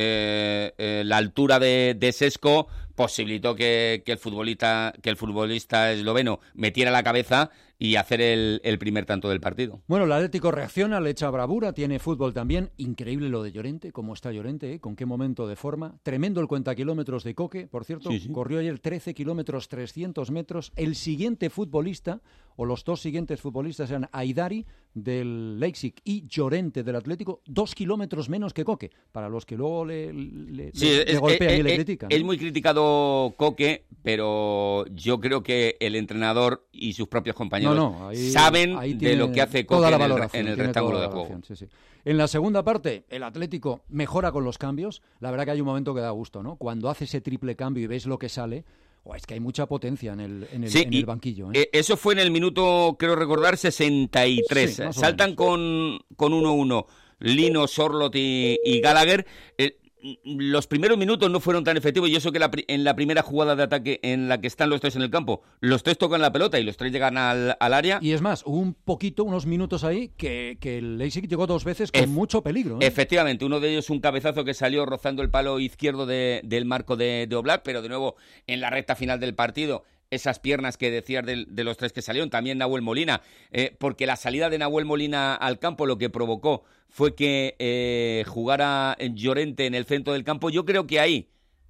eh, eh, la altura de, de Sesco posibilitó que, que el futbolista que el futbolista esloveno metiera la cabeza y hacer el, el primer tanto del partido. Bueno, el Atlético reacciona, le echa bravura, tiene fútbol también. Increíble lo de Llorente, cómo está Llorente, ¿eh? Con qué momento de forma. Tremendo el cuentakilómetros de Coque, por cierto, Sí, sí. corrió ayer trece kilómetros, trescientos metros. El siguiente futbolista, o los dos siguientes futbolistas, eran Aidari del Leipzig y Llorente del Atlético, dos kilómetros menos que Coque, para los que luego le, le, Sí, le- es, le golpean es- y le es- critican. es ¿no? muy criticado Coque, pero yo creo que el entrenador y sus propios compañeros No, no, ahí- saben ahí de tiene lo que hace toda Coque la en el, valoración, en el tiene rectángulo toda de la juego. valoración, sí, sí. En la segunda parte, el Atlético mejora con los cambios. La verdad que hay un momento que da gusto, ¿no? Cuando hace ese triple cambio y ves lo que sale, oh, es que hay mucha potencia en el, en el, Sí, en y, el banquillo. ¿eh? eh, eso fue en el minuto, creo recordar, sesenta y tres. Sí, más o Saltan con con uno uno. Lino, Sorloth y, y Gallagher. Eh, los primeros minutos no fueron tan efectivos y eso que la, en la primera jugada de ataque en la que están los tres en el campo, los tres tocan la pelota y los tres llegan al, al área. Y es más, hubo un poquito, unos minutos ahí que, que el Leipzig llegó dos veces con Ef- mucho peligro, ¿eh? Efectivamente, uno de ellos un cabezazo que salió rozando el palo izquierdo de, del marco de, de Oblak, pero de nuevo en la recta final del partido, esas piernas que decías de, de los tres que salieron, también Nahuel Molina, eh, porque la salida de Nahuel Molina al campo lo que provocó fue que eh, jugara Llorente en el centro del campo. Yo creo que ahí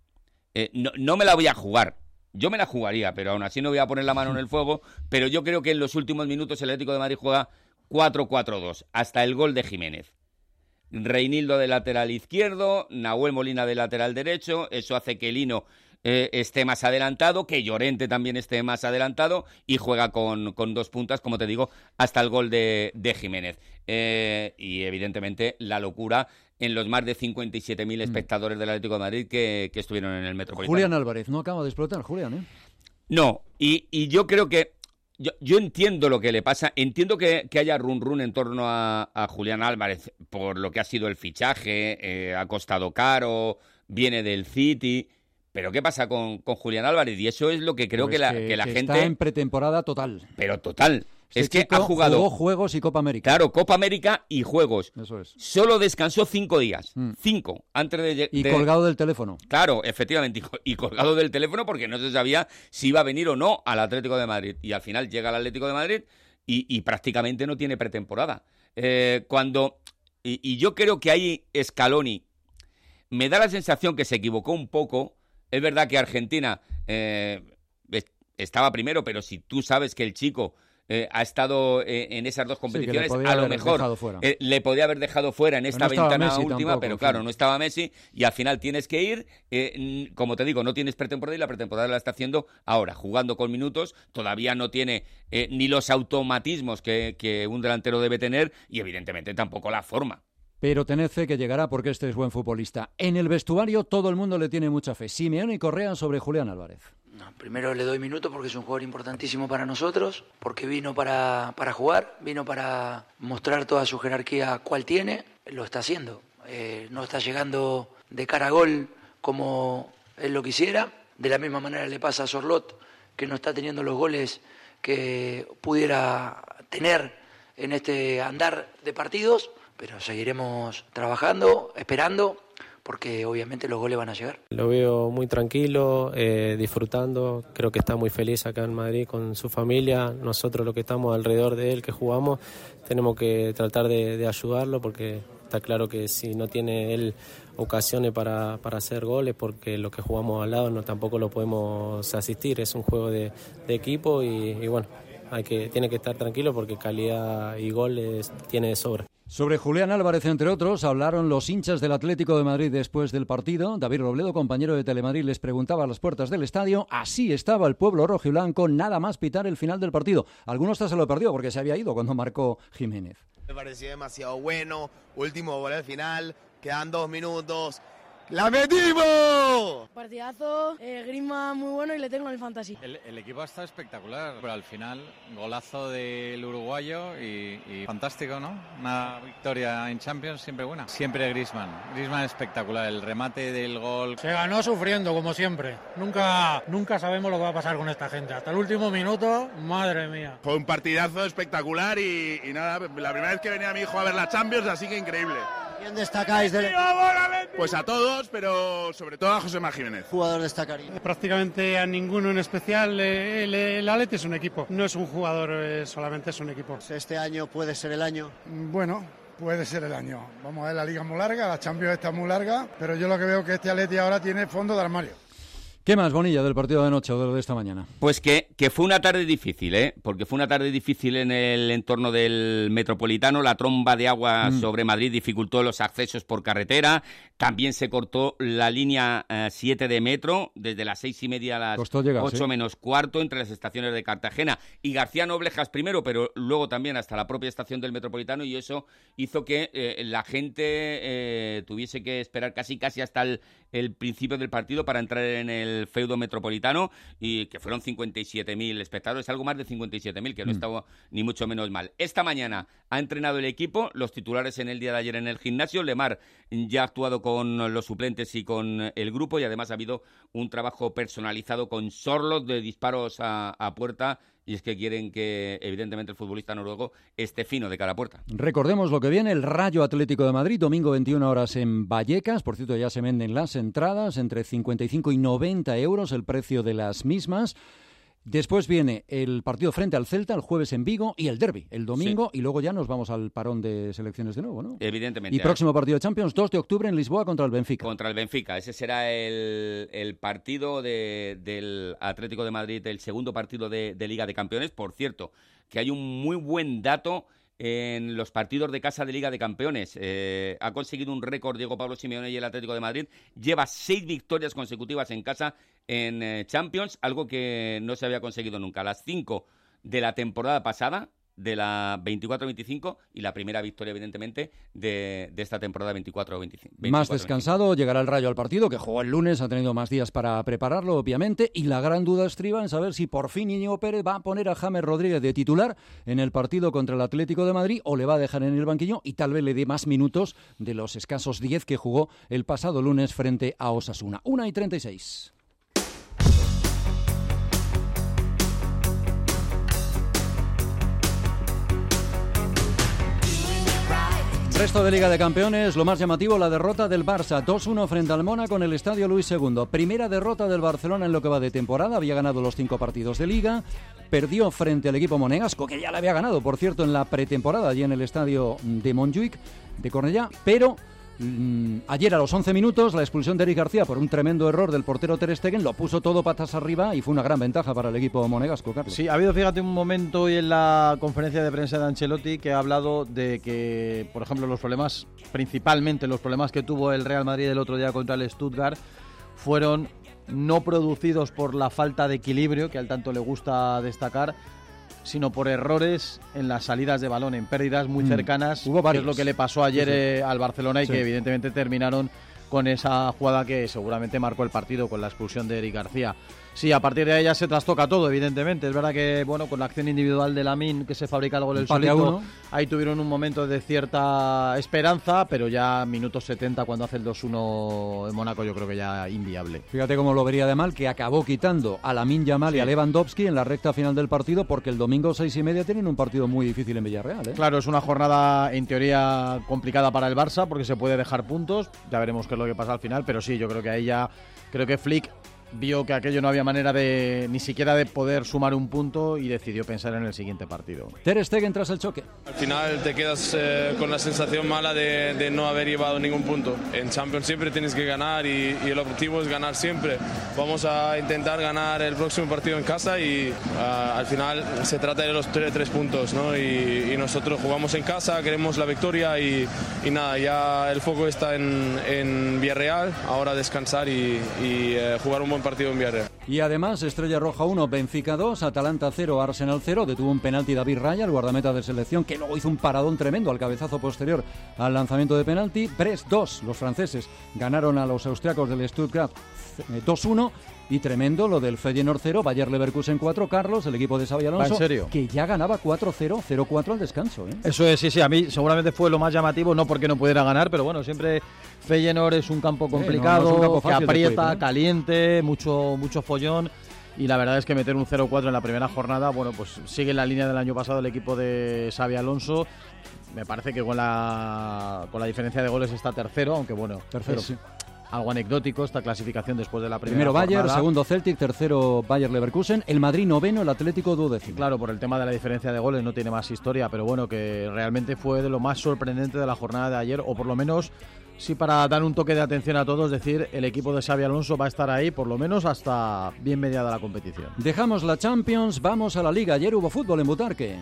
eh, no, no me la voy a jugar. Yo me la jugaría, pero aún así no voy a poner la mano en el fuego. Pero yo creo que en los últimos minutos el Atlético de Madrid juega cuatro cuatro dos, hasta el gol de Jiménez. Reinildo de lateral izquierdo, Nahuel Molina de lateral derecho. Eso hace que Lino eh, esté más adelantado, que Llorente también esté más adelantado y juega con, con dos puntas, como te digo, hasta el gol de, de Jiménez. Eh, y evidentemente la locura en los más de cincuenta y siete mil espectadores del Atlético de Madrid que, que estuvieron en el Metropolitano. Julián Álvarez, no acaba de explotar, Julián, ¿eh? No, y, y yo creo que Yo, yo entiendo lo que le pasa, entiendo que, que haya run run en torno a, a Julián Álvarez por lo que ha sido el fichaje, eh, ha costado caro, viene del City, pero ¿qué pasa con, con Julián Álvarez? Y eso es lo que creo Pues que la, que, que la que gente... está en pretemporada total. Pero total. Este es que chico ha jugado... jugó Juegos y Copa América. Claro, Copa América y Juegos. Eso es. Solo descansó cinco días. Mm. Cinco. Antes de... Y de... colgado del teléfono. Claro, efectivamente. Y, y colgado del teléfono porque no se sabía si iba a venir o no al Atlético de Madrid. Y al final llega al Atlético de Madrid y, y prácticamente no tiene pretemporada. Eh, cuando... Y, y yo creo que ahí Scaloni me da la sensación que se equivocó un poco. Es verdad que Argentina eh, estaba primero, pero si tú sabes que el chico... Eh, ha estado eh, en esas dos competiciones, sí, a lo mejor eh, le podía haber dejado fuera en esta no ventana Messi última, tampoco, pero sí. claro, no estaba Messi y al final tienes que ir, eh, como te digo, no tienes pretemporada y la pretemporada la está haciendo ahora, jugando con minutos, todavía no tiene eh, ni los automatismos que, que un delantero debe tener y evidentemente tampoco la forma. Pero tened fe que llegará porque este es buen futbolista. En el vestuario todo el mundo le tiene mucha fe. Simeone y Correa sobre Julián Álvarez. No, primero le doy minutos porque es un jugador importantísimo para nosotros, porque vino para, para jugar, vino para mostrar toda su jerarquía cual tiene, lo está haciendo. Eh, no está llegando de cara a gol como él lo quisiera. De la misma manera le pasa a Sorloth, que no está teniendo los goles que pudiera tener en este andar de partidos, pero seguiremos trabajando, esperando, porque obviamente los goles van a llegar. Lo veo muy tranquilo, eh, disfrutando, creo que está muy feliz acá en Madrid con su familia. Nosotros los que estamos alrededor de él, que jugamos, tenemos que tratar de, de ayudarlo, porque está claro que si no tiene él ocasiones para, para hacer goles, porque los que jugamos al lado no tampoco lo podemos asistir. Es un juego de, de equipo y, y bueno, hay que, tiene que estar tranquilo porque calidad y goles tiene de sobra. Sobre Julián Álvarez, entre otros, hablaron los hinchas del Atlético de Madrid después del partido. David Robledo, compañero de Telemadrid, les preguntaba a las puertas del estadio. Así estaba el pueblo rojiblanco, nada más pitar el final del partido. Algunos hasta se lo perdió porque se había ido cuando marcó Jiménez. Me pareció demasiado bueno. Último gol al final, quedan dos minutos. ¡La metimos! Partidazo, eh, Griezmann muy bueno y le tengo en el fantasy. El, el equipo está espectacular, pero al final golazo del uruguayo y, y fantástico, ¿no? Una victoria en Champions siempre buena. Siempre Griezmann, Griezmann espectacular, el remate del gol. Se ganó sufriendo, como siempre. Nunca, nunca sabemos lo que va a pasar con esta gente. Hasta el último minuto, madre mía. Fue un partidazo espectacular y, y nada, la primera vez que venía mi hijo a ver la Champions, así que increíble. ¿Quién destacáis del equipo? Pues a todos, pero sobre todo a José Má Jiménez. Jugador destacaría. Prácticamente a ninguno en especial. El, el Atleti es un equipo, no es un jugador, eh, solamente es un equipo. Este año puede ser el año. Bueno, puede ser el año. Vamos a ver, la liga es muy larga, la Champions está muy larga, pero yo lo que veo es que este Atleti ahora tiene fondo de armario. ¿Qué más, Bonilla, del partido de noche o de lo de esta mañana? Pues que, que fue una tarde difícil, ¿eh? Porque fue una tarde difícil en el entorno del Metropolitano. La tromba de agua mm. sobre Madrid dificultó los accesos por carretera. También se cortó la línea eh, siete de metro desde las seis y media a las llegar, ocho ¿sí? menos cuarto entre las estaciones de Cartagena y García Noblejas primero, pero luego también hasta la propia estación del Metropolitano, y eso hizo que eh, la gente eh, tuviese que esperar casi casi hasta el, el principio del partido para entrar en el el feudo metropolitano, y que fueron cincuenta y siete mil espectadores, algo más de cincuenta y siete mil, que no mm. estaba ni mucho menos mal. Esta mañana ha entrenado el equipo, los titulares en el día de ayer en el gimnasio. Lemar ya ha actuado con los suplentes y con el grupo, y además ha habido un trabajo personalizado con sorlos de disparos a, a puerta, y es que quieren que, evidentemente, el futbolista noruego esté fino de cara a puerta. Recordemos lo que viene: el Rayo Atlético de Madrid, domingo veintiuna horas en Vallecas. Por cierto, ya se venden las entradas, entre cincuenta y cinco y noventa euros el precio de las mismas. Después viene el partido frente al Celta el jueves en Vigo, y el derbi el domingo, sí. Y luego ya nos vamos al parón de selecciones de nuevo, ¿no? Evidentemente. Y próximo partido de Champions, dos de octubre en Lisboa contra el Benfica. Contra el Benfica. Ese será el, el partido de, del Atlético de Madrid, el segundo partido de, de Liga de Campeones. Por cierto, que hay un muy buen dato en los partidos de casa de Liga de Campeones. Eh, ha conseguido un récord Diego Pablo Simeone y el Atlético de Madrid. Lleva seis victorias consecutivas en casa en eh, Champions, algo que no se había conseguido nunca. Las cinco de la temporada pasada, de la veinticuatro veinticinco, y la primera victoria, evidentemente, de, de esta temporada veinticuatro veinticinco. Más descansado, llegará el Rayo al partido, que jugó el lunes, ha tenido más días para prepararlo, obviamente, y la gran duda estriba en saber si por fin Íñigo Pérez va a poner a James Rodríguez de titular en el partido contra el Atlético de Madrid, o le va a dejar en el banquillo y tal vez le dé más minutos de los escasos diez que jugó el pasado lunes frente a Osasuna. una y treinta y seis. Resto de Liga de Campeones, lo más llamativo, la derrota del Barça, dos uno frente al Mónaco en el Estadio Luis segundo. Primera derrota del Barcelona en lo que va de temporada, había ganado los cinco partidos de Liga, perdió frente al equipo monegasco, que ya le había ganado, por cierto, en la pretemporada, allí en el Estadio de Montjuïc, de Cornellà, pero mmm, ayer a los once minutos, la expulsión de Eric García por un tremendo error del portero Ter Stegen lo puso todo patas arriba y fue una gran ventaja para el equipo monegasco, Carlos. Sí, ha habido, fíjate, un momento hoy en la conferencia de prensa de Ancelotti que ha hablado de que, por ejemplo, los problemas, principalmente los problemas que tuvo el Real Madrid el otro día contra el Stuttgart, fueron no producidos por la falta de equilibrio, que al tanto le gusta destacar, sino por errores en las salidas de balón, en pérdidas muy cercanas, mm. que es lo que le pasó ayer sí, sí. Eh, al Barcelona y sí. que evidentemente terminaron con esa jugada que seguramente marcó el partido, con la expulsión de Eric García. Sí, a partir de ahí ya se trastoca todo, evidentemente. Es verdad que, bueno, con la acción individual de Lamine, que se fabrica el gol el solito, ahí tuvieron un momento de cierta esperanza, pero ya minutos setenta, cuando hace el dos uno en Mónaco, yo creo que ya inviable. Fíjate cómo lo vería de mal, que acabó quitando a Lamine Yamal sí. y a Lewandowski en la recta final del partido, porque el domingo seis y media tienen un partido muy difícil en Villarreal, ¿eh? Claro, es una jornada en teoría complicada para el Barça, porque se puede dejar puntos, ya veremos qué es lo que pasa al final, pero sí, yo creo que ahí ya, creo que Flick vio que aquello no había manera de ni siquiera de poder sumar un punto y decidió pensar en el siguiente partido. Ter Stegen tras el choque. Al final te quedas eh, con la sensación mala de, de no haber llevado ningún punto. En Champions siempre tienes que ganar y, y el objetivo es ganar siempre. Vamos a intentar ganar el próximo partido en casa y uh, al final se trata de los tres, tres puntos, ¿no? Y, y nosotros jugamos en casa, queremos la victoria y, y nada, ya el foco está en, en Villarreal, ahora descansar y, y eh, jugar un buen partido en Villarreal. Y además, Estrella Roja uno, Benfica dos, Atalanta cero, Arsenal cero. Detuvo un penalti David Raya, el guardameta de selección, que luego hizo un paradón tremendo al cabezazo posterior al lanzamiento de penalti. Brest dos, los franceses ganaron a los austriacos del Stuttgart dos uno. Y tremendo lo del Feyenoord cero, Bayer Leverkusen cuatro, Carlos, el equipo de Xabi Alonso, ¿en serio? Que ya ganaba cuatro cero, cero cuatro al descanso, ¿eh? Eso es, sí, sí, a mí seguramente fue lo más llamativo, no porque no pudiera ganar, pero bueno, siempre Feyenoord es un campo complicado, eh, no, no es un campo que aprieta, clip, ¿eh? Caliente, mucho, mucho follón. Y la verdad es que meter un cero cuatro en la primera jornada, bueno, pues sigue la línea del año pasado el equipo de Xabi Alonso. Me parece que con la, con la diferencia de goles está tercero, aunque bueno, tercero, es sí. algo anecdótico esta clasificación después de la primera Primero Bayern, jornada. Segundo Celtic, tercero Bayer Leverkusen, el Madrid noveno, el Atlético duodécimo. Claro, por el tema de la diferencia de goles no tiene más historia, pero bueno, que realmente fue de lo más sorprendente de la jornada de ayer, o por lo menos, sí, para dar un toque de atención a todos, decir, el equipo de Xabi Alonso va a estar ahí por lo menos hasta bien mediada la competición. Dejamos la Champions, vamos a la Liga. Ayer hubo fútbol en Butarque.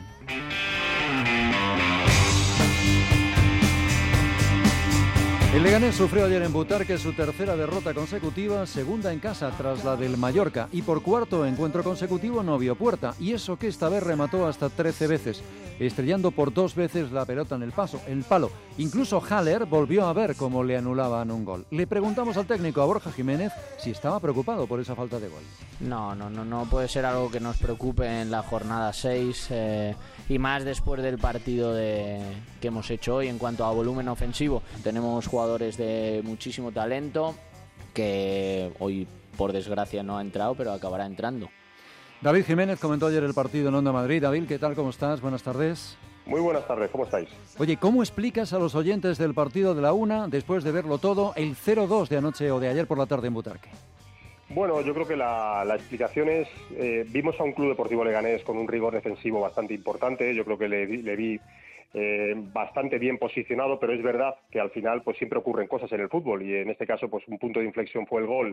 El Leganés sufrió ayer en Butarque su tercera derrota consecutiva, segunda en casa tras la del Mallorca, y por cuarto encuentro consecutivo no vio puerta, y eso que esta vez remató hasta trece veces, estrellando por dos veces la pelota en el paso, el palo. Incluso Haller volvió a ver cómo le anulaban un gol. Le preguntamos al técnico, a Borja Jiménez, si estaba preocupado por esa falta de gol. No, no, no, no puede ser algo que nos preocupe en la jornada seis, eh, y más después del partido de, que hemos hecho hoy en cuanto a volumen ofensivo. Tenemos jugadores de muchísimo talento que hoy, por desgracia, no ha entrado, pero acabará entrando. David Jiménez comentó ayer el partido en Onda Madrid. David, ¿qué tal? ¿Cómo estás? Buenas tardes. Muy buenas tardes, ¿cómo estáis? Oye, ¿cómo explicas a los oyentes del partido de la una, después de verlo todo, el cero dos de anoche o de ayer por la tarde en Butarque? Bueno, yo creo que la, la explicación es, eh, vimos a un Club Deportivo Leganés con un rigor defensivo bastante importante. Yo creo que le, le vi eh, bastante bien posicionado, pero es verdad que al final pues siempre ocurren cosas en el fútbol, y en este caso pues un punto de inflexión fue el gol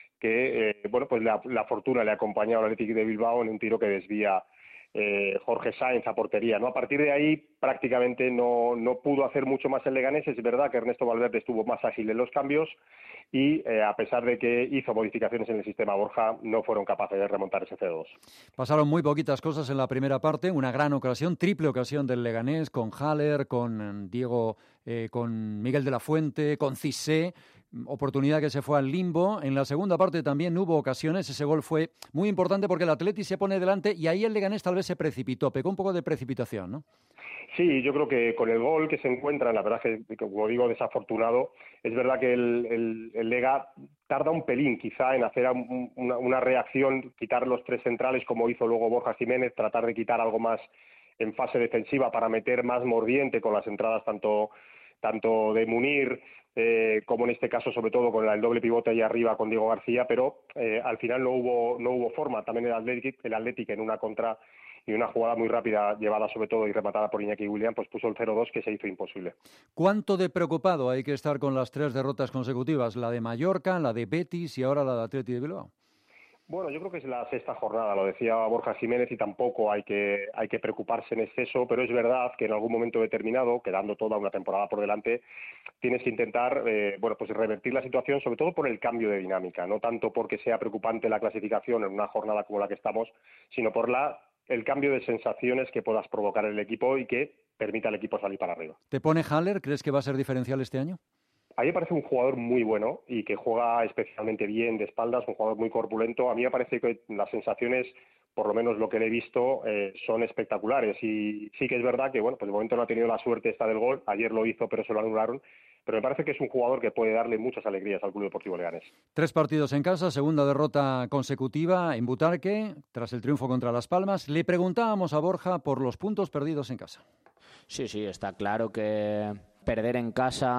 que eh, bueno pues la, la fortuna le acompañaba al Athletic de Bilbao en un tiro que desvía eh, Jorge Sáenz a portería, ¿no? A partir de ahí prácticamente no, no pudo hacer mucho más el Leganés. Es verdad que Ernesto Valverde estuvo más ágil en los cambios y eh, a pesar de que hizo modificaciones en el sistema Borja, no fueron capaces de remontar ese cero dos. Pasaron muy poquitas cosas en la primera parte, una gran ocasión, triple ocasión del Leganés, con Haller, con Diego, eh, con Miguel de la Fuente, con Cissé, oportunidad que se fue al limbo. En la segunda parte también hubo ocasiones, ese gol fue muy importante porque el Atleti se pone delante y ahí el Leganés tal vez se precipitó, pegó un poco de precipitación, ¿no? Sí, yo creo que con el gol que se encuentra, la verdad que, como digo, desafortunado, es verdad que el, el, el Lega tarda un pelín quizá en hacer un, una, una reacción, quitar los tres centrales como hizo luego Borja Jiménez, tratar de quitar algo más en fase defensiva para meter más mordiente con las entradas tanto, tanto de Munir eh, como en este caso sobre todo con el doble pivote ahí arriba con Diego García, pero eh, al final no hubo, no hubo forma. También el Athletic, el Athletic en una contra y una jugada muy rápida, llevada sobre todo y rematada por Iñaki Williams, pues puso el cero dos que se hizo imposible. ¿Cuánto de preocupado hay que estar con las tres derrotas consecutivas? La de Mallorca, la de Betis y ahora la de Athletic de Bilbao. Bueno, yo creo que es la sexta jornada, lo decía Borja Jiménez, y tampoco hay que, hay que preocuparse en exceso, pero es verdad que en algún momento determinado, quedando toda una temporada por delante, tienes que intentar eh, bueno, pues revertir la situación, sobre todo por el cambio de dinámica, no tanto porque sea preocupante la clasificación en una jornada como la que estamos, sino por la el cambio de sensaciones que puedas provocar en el equipo y que permita al equipo salir para arriba. ¿Te pone Haller? ¿Crees que va a ser diferencial este año? A mí me parece un jugador muy bueno y que juega especialmente bien de espaldas, un jugador muy corpulento. A mí me parece que las sensaciones, por lo menos lo que le he visto, eh, son espectaculares. Y sí que es verdad que, bueno, pues de momento no ha tenido la suerte esta del gol. Ayer lo hizo, pero se lo anularon. Pero me parece que es un jugador que puede darle muchas alegrías al Club Deportivo Leganés. Tres partidos en casa, segunda derrota consecutiva en Butarque, tras el triunfo contra Las Palmas. Le preguntábamos a Borja por los puntos perdidos en casa. Sí, sí, está claro que perder en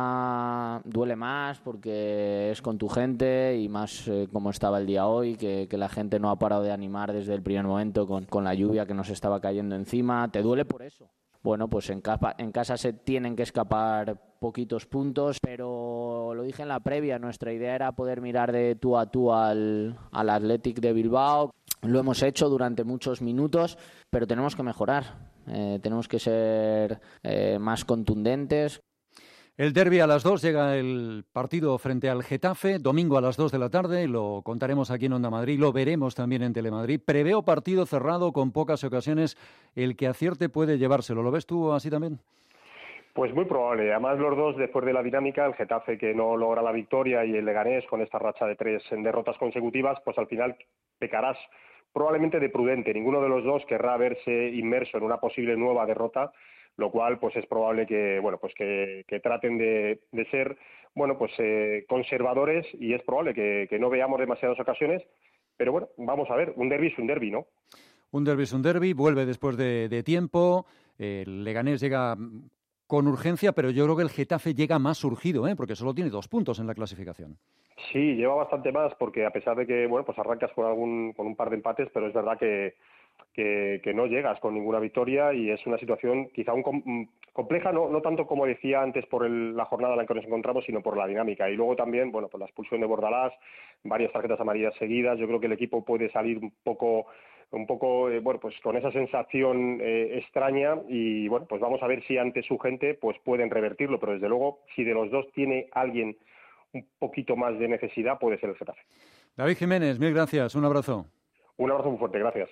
casa duele más porque es con tu gente y más eh, como estaba el día hoy, que, que la gente no ha parado de animar desde el primer momento con, con la lluvia que nos estaba cayendo encima. Te duele por eso. Bueno, pues en, capa, en casa se tienen que escapar poquitos puntos, pero lo dije en la previa, nuestra idea era poder mirar de tú a tú al, al Athletic de Bilbao. Lo hemos hecho durante muchos minutos, pero tenemos que mejorar, eh, tenemos que ser eh, más contundentes. El derbi a las dos, llega el partido frente al Getafe, domingo a las dos de la tarde, lo contaremos aquí en Onda Madrid, lo veremos también en Telemadrid. Preveo partido cerrado con pocas ocasiones, el que acierte puede llevárselo. ¿Lo ves tú así también? Pues muy probable. Además los dos, después de la dinámica, el Getafe que no logra la victoria y el Leganés con esta racha de tres en derrotas consecutivas, pues al final pecarás probablemente de prudente. Ninguno de los dos querrá verse inmerso en una posible nueva derrota, lo cual pues es probable que bueno pues que, que traten de, de ser bueno pues eh, conservadores, y es probable que, que no veamos demasiadas ocasiones, pero bueno, vamos a ver, un derbi es un derbi, ¿no? Un derbi es un derbi, vuelve después de, de tiempo, el Leganés llega con urgencia, pero yo creo que el Getafe llega más surgido, ¿eh? Porque solo tiene dos puntos en la clasificación. Sí, lleva bastante más, porque a pesar de que bueno pues arrancas con algún con un par de empates, pero es verdad que Que, que no llegas con ninguna victoria y es una situación quizá un com compleja, no, no tanto como decía antes por el, la jornada en la que nos encontramos, sino por la dinámica. Y luego también, bueno, por la expulsión de Bordalás, varias tarjetas amarillas seguidas. Yo creo que el equipo puede salir un poco un poco, eh, bueno, pues con esa sensación eh, extraña y, bueno, pues vamos a ver si ante su gente pues pueden revertirlo, pero desde luego, si de los dos tiene alguien un poquito más de necesidad, puede ser el Getafe. David Jiménez, mil gracias, un abrazo. Un abrazo muy fuerte, gracias.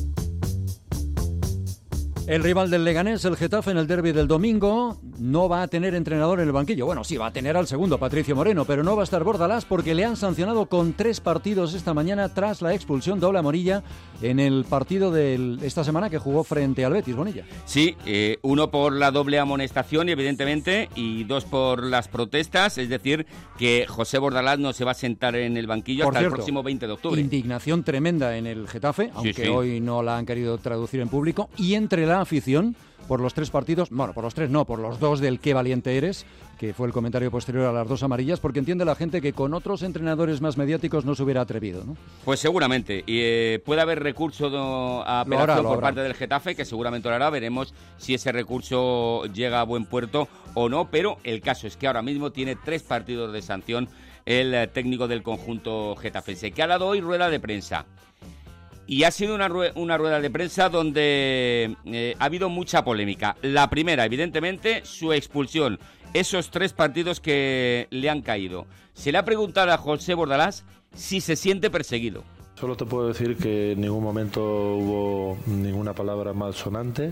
El rival del Leganés, el Getafe, en el derbi del domingo, no va a tener entrenador en el banquillo. Bueno, sí, va a tener al segundo, Patricio Moreno, pero no va a estar Bordalás porque le han sancionado con tres partidos esta mañana tras la expulsión doble amarilla en el partido de esta semana que jugó frente al Betis, Bonilla. Sí, eh, uno por la doble amonestación, evidentemente, y dos por las protestas, es decir, que José Bordalás no se va a sentar en el banquillo por hasta cierto, el próximo veinte de octubre. Indignación tremenda en el Getafe, aunque sí, sí. hoy no la han querido traducir en público, y entre la afición por los tres partidos, bueno, por los tres no, por los dos del qué valiente eres, que fue el comentario posterior a las dos amarillas, porque entiende la gente que con otros entrenadores más mediáticos no se hubiera atrevido, ¿no? Pues seguramente, y eh, puede haber recurso do, a apelación hará, por habrá. parte del Getafe, que seguramente lo hará, veremos si ese recurso llega a buen puerto o no, pero el caso es que ahora mismo tiene tres partidos de sanción el eh, técnico del conjunto getafense, que ha dado hoy rueda de prensa. Y ha sido una, rue- una rueda de prensa donde eh, ha habido mucha polémica. La primera, evidentemente, su expulsión. Esos tres partidos que le han caído. Se le ha preguntado a José Bordalás si se siente perseguido. Solo te puedo decir que en ningún momento hubo ninguna palabra malsonante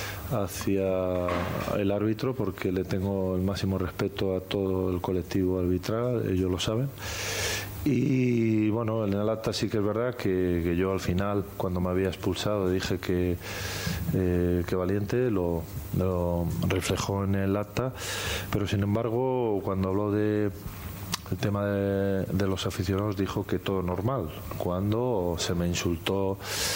hacia el árbitro, porque le tengo el máximo respeto a todo el colectivo arbitral, ellos lo saben. Y bueno, en el acta sí que es verdad que, que yo al final, cuando me había expulsado, dije que, eh, que valiente, lo, lo reflejó en el acta, pero sin embargo, cuando habló de el tema de, de los aficionados, dijo que todo normal, cuando se me insultó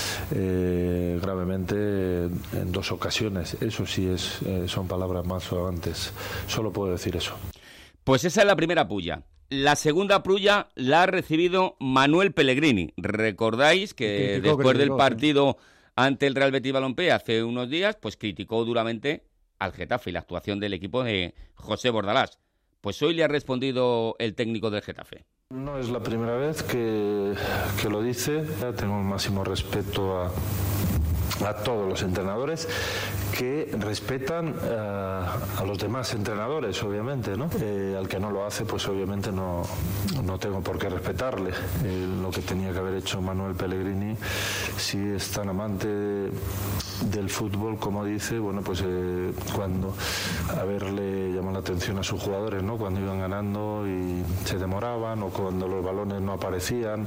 eh, gravemente en dos ocasiones. Eso sí es, eh, son palabras malsonantes, solo puedo decir eso. Pues esa es la primera puya. La segunda puya la ha recibido Manuel Pellegrini. Recordáis que criticó, después criticó, del partido sí. ante el Real Betis Balompié hace unos días, pues criticó duramente al Getafe y la actuación del equipo de José Bordalás. Pues hoy le ha respondido el técnico del Getafe. No es la primera vez que, que lo dice. Tengo el máximo respeto a, a todos los entrenadores que respetan uh, a los demás entrenadores, obviamente, ¿no? Eh, al que no lo hace, pues obviamente no, no tengo por qué respetarle. Eh, lo que tenía que haber hecho Manuel Pellegrini, si es tan amante de, del fútbol como dice, bueno, pues eh, cuando haberle llamado la atención a sus jugadores, ¿no? Cuando iban ganando y se demoraban, o cuando los balones no aparecían,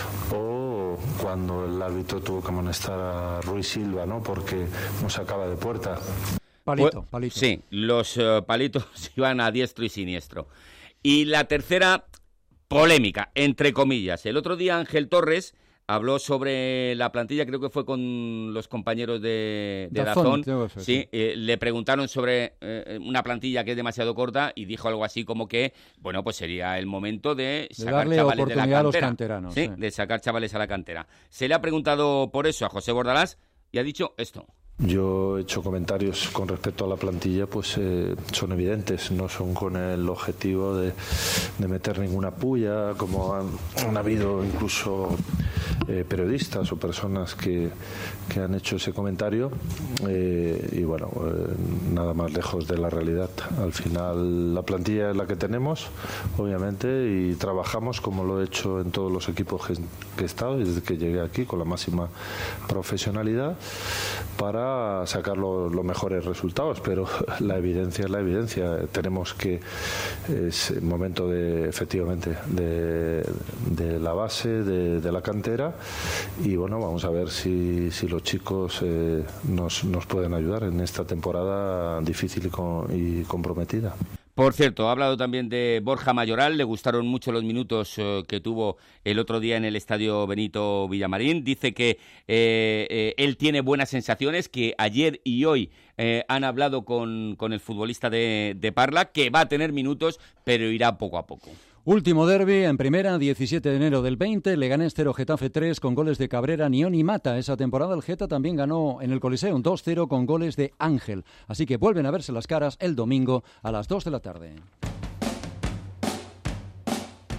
o cuando el árbitro tuvo que amonestar a Ruiz Silva, ¿no? Porque no sacaba de puerta. Palito, palito. Sí, los uh, palitos iban a diestro y siniestro. Y la tercera polémica, entre comillas. El otro día Ángel Torres habló sobre la plantilla, creo que fue con los compañeros de, de Dazón. Dazón sí, eh, le preguntaron sobre eh, una plantilla que es demasiado corta y dijo algo así como que, bueno, pues sería el momento de sacar de chavales de la cantera. A los canteranos, sí, sí, de sacar chavales a la cantera. Se le ha preguntado por eso a José Bordalás y ha dicho esto. Yo he hecho comentarios con respecto a la plantilla, pues eh, son evidentes, no son con el objetivo de, de meter ninguna puya, como han, han habido incluso eh, periodistas o personas que, que han hecho ese comentario, eh, y bueno, eh, nada más lejos de la realidad. Al final la plantilla es la que tenemos, obviamente, y trabajamos como lo he hecho en todos los equipos que, que he estado desde que llegué aquí, con la máxima profesionalidad, para sacar lo, los mejores resultados, pero la evidencia es la evidencia. Tenemos que es el momento de, efectivamente, de, de la base, de, de la cantera, y bueno, vamos a ver si, si los chicos eh, nos, nos pueden ayudar en esta temporada difícil y, con, y comprometida. Por cierto, ha hablado también de Borja Mayoral, le gustaron mucho los minutos eh, que tuvo el otro día en el estadio Benito Villamarín. Dice que eh, eh, él tiene buenas sensaciones, que ayer y hoy eh, han hablado con, con el futbolista de, de Parla, que va a tener minutos, pero irá poco a poco. Último derbi en primera, diecisiete de enero del veinte, Leganés cero, Getafe tres, con goles de Cabrera, Nión y Mata. Esa temporada el Geta también ganó en el Coliseo un dos cero con goles de Ángel. Así que vuelven a verse las caras el domingo a las dos de la tarde.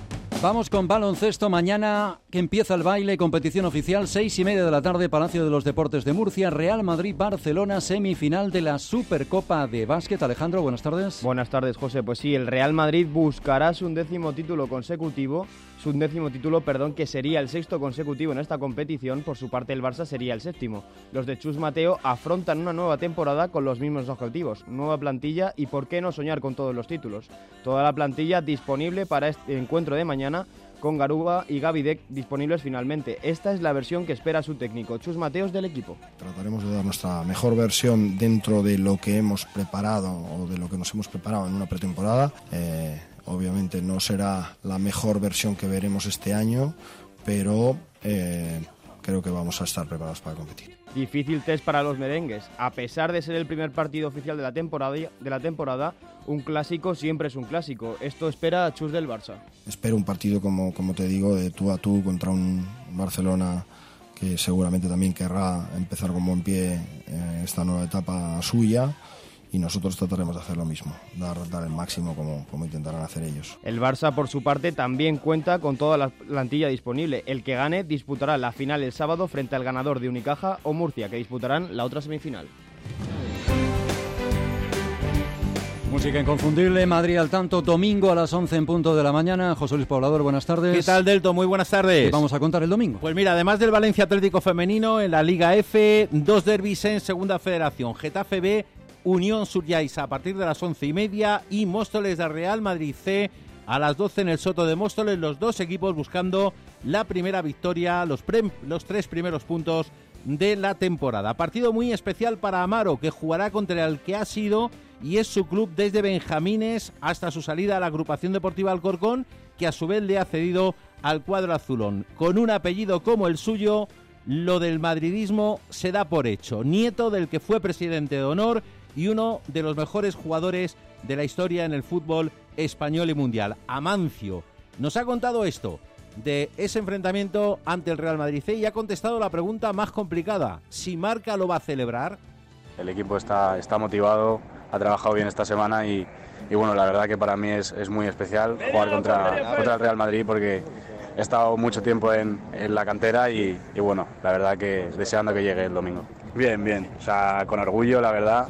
Vamos con baloncesto. Mañana que empieza el baile, competición oficial, seis y media de la tarde, Palacio de los Deportes de Murcia, Real Madrid-Barcelona, semifinal de la Supercopa de Básquet. Alejandro, buenas tardes. Buenas tardes, José. Pues sí, el Real Madrid buscará su undécimo título consecutivo, su undécimo título, perdón, que sería el sexto consecutivo en esta competición. Por su parte, el Barça sería el séptimo. Los de Chus Mateo afrontan una nueva temporada con los mismos objetivos, nueva plantilla y por qué no soñar con todos los títulos. Toda la plantilla disponible para este encuentro de mañana, con Garuba y Gavidec disponibles finalmente. Esta es la versión que espera su técnico, Chus Mateos, del equipo. Trataremos de dar nuestra mejor versión dentro de lo que hemos preparado o de lo que nos hemos preparado en una pretemporada. Eh, obviamente no será la mejor versión que veremos este año, pero eh, creo que vamos a estar preparados para competir. Difícil test para los merengues. A pesar de ser el primer partido oficial de la temporada, de la temporada, un clásico siempre es un clásico. Esto espera a Chus del Barça. Espero un partido, como, como te digo, de tú a tú contra un Barcelona que seguramente también querrá empezar con buen pie eh, esta nueva etapa suya. Y nosotros trataremos de hacer lo mismo, dar, dar el máximo como, como intentarán hacer ellos. El Barça, por su parte, también cuenta con toda la plantilla disponible. El que gane disputará la final el sábado frente al ganador de Unicaja o Murcia, que disputarán la otra semifinal. Música inconfundible, Madrid al tanto, domingo a las once en punto de la mañana. José Luis Poblador, buenas tardes. ¿Qué tal, Delto? Muy buenas tardes. ¿Qué vamos a contar el domingo? Pues mira, además del Valencia Atlético Femenino, en la Liga F, dos derbis en Segunda Federación. Getafe B, Unión Suryaisa a partir de las once y media y Móstoles de Real Madrid C a las doce en el Soto de Móstoles. Los dos equipos buscando la primera victoria, los, pre, los tres primeros puntos de la temporada. Partido muy especial para Amaro, que jugará contra el que ha sido y es su club desde Benjamines hasta su salida a la agrupación deportiva Alcorcón, que a su vez le ha cedido al cuadro azulón. Con un apellido como el suyo, lo del madridismo se da por hecho. Nieto del que fue presidente de honor y uno de los mejores jugadores de la historia en el fútbol español y mundial. Amancio nos ha contado esto de ese enfrentamiento ante el Real Madrid C y ha contestado la pregunta más complicada: si Marca lo va a celebrar. El equipo está, está motivado, ha trabajado bien esta semana y, y bueno, la verdad que para mí es, es muy especial jugar contra, contra el Real Madrid porque he estado mucho tiempo en, en la cantera y, y bueno, la verdad que deseando que llegue el domingo. Bien, bien, o sea, con orgullo, la verdad.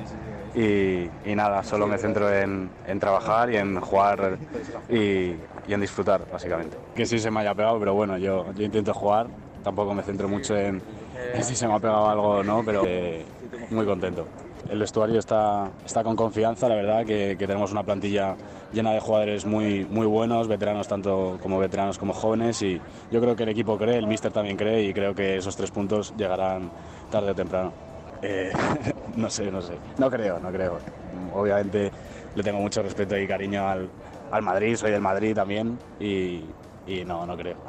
Y, y nada, solo me centro en, en trabajar y en jugar y, y en disfrutar, básicamente. Que sí se me haya pegado, pero bueno, yo, yo intento jugar, tampoco me centro mucho en, en si se me ha pegado algo o no, pero eh, muy contento. El vestuario está, está con confianza, la verdad, que, que tenemos una plantilla llena de jugadores muy, muy buenos, veteranos tanto como veteranos como jóvenes, y yo creo que el equipo cree, el míster también cree, y creo que esos tres puntos llegarán tarde o temprano. Eh, no sé, no sé, no creo, no creo. Obviamente le tengo mucho respeto y cariño al, al Madrid, soy del Madrid también, y, y no, no creo.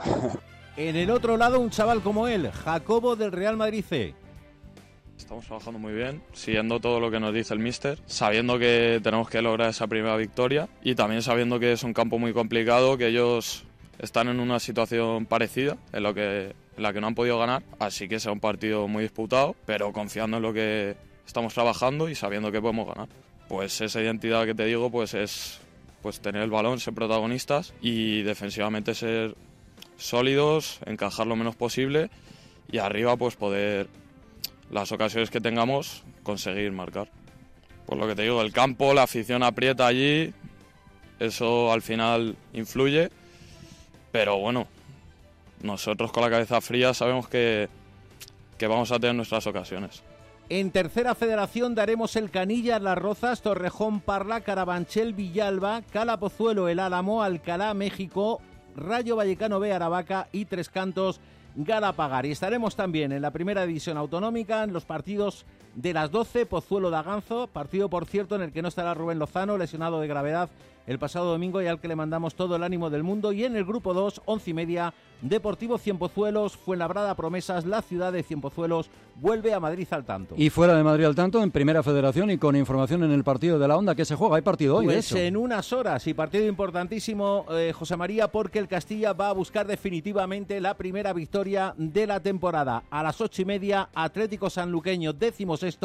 En el otro lado, un chaval como él, Jacobo del Real Madrid C. Estamos trabajando muy bien, siguiendo todo lo que nos dice el míster, sabiendo que tenemos que lograr esa primera victoria y también sabiendo que es un campo muy complicado, que ellos están en una situación parecida en, lo que, en la que no han podido ganar, así que será un partido muy disputado, pero confiando en lo que estamos trabajando y sabiendo que podemos ganar. Pues esa identidad que te digo pues es pues tener el balón, ser protagonistas y defensivamente ser sólidos, encajar lo menos posible y arriba pues poder, las ocasiones que tengamos, conseguir marcar. Pues lo que te digo, el campo, la afición aprieta allí, eso al final influye, pero bueno, nosotros con la cabeza fría sabemos que, que vamos a tener nuestras ocasiones. En tercera federación daremos el Canillas, Las Rozas, Torrejón, Parla, Carabanchel, Villalba, Cala Pozuelo, El Álamo, Alcalá, México, Rayo Vallecano B, Aravaca y Tres Cantos, Galapagar. Y estaremos también en la primera división autonómica en los partidos de las doce, Pozuelo Daganzo, partido por cierto en el que no estará Rubén Lozano, lesionado de gravedad el pasado domingo y al que le mandamos todo el ánimo del mundo. Y en el grupo dos, once y media, Deportivo Cienpozuelos, Fuenlabrada Promesas, la ciudad de Cienpozuelos vuelve a Madrid al tanto. Y fuera de Madrid al tanto, en Primera Federación y con información en el partido de la Onda que se juega. Hay partido hoy, Pues de hecho. En unas horas y partido importantísimo, eh, José María, porque el Castilla va a buscar definitivamente la primera victoria de la temporada. A las ocho y media, Atlético Sanluqueño, décimo sexto,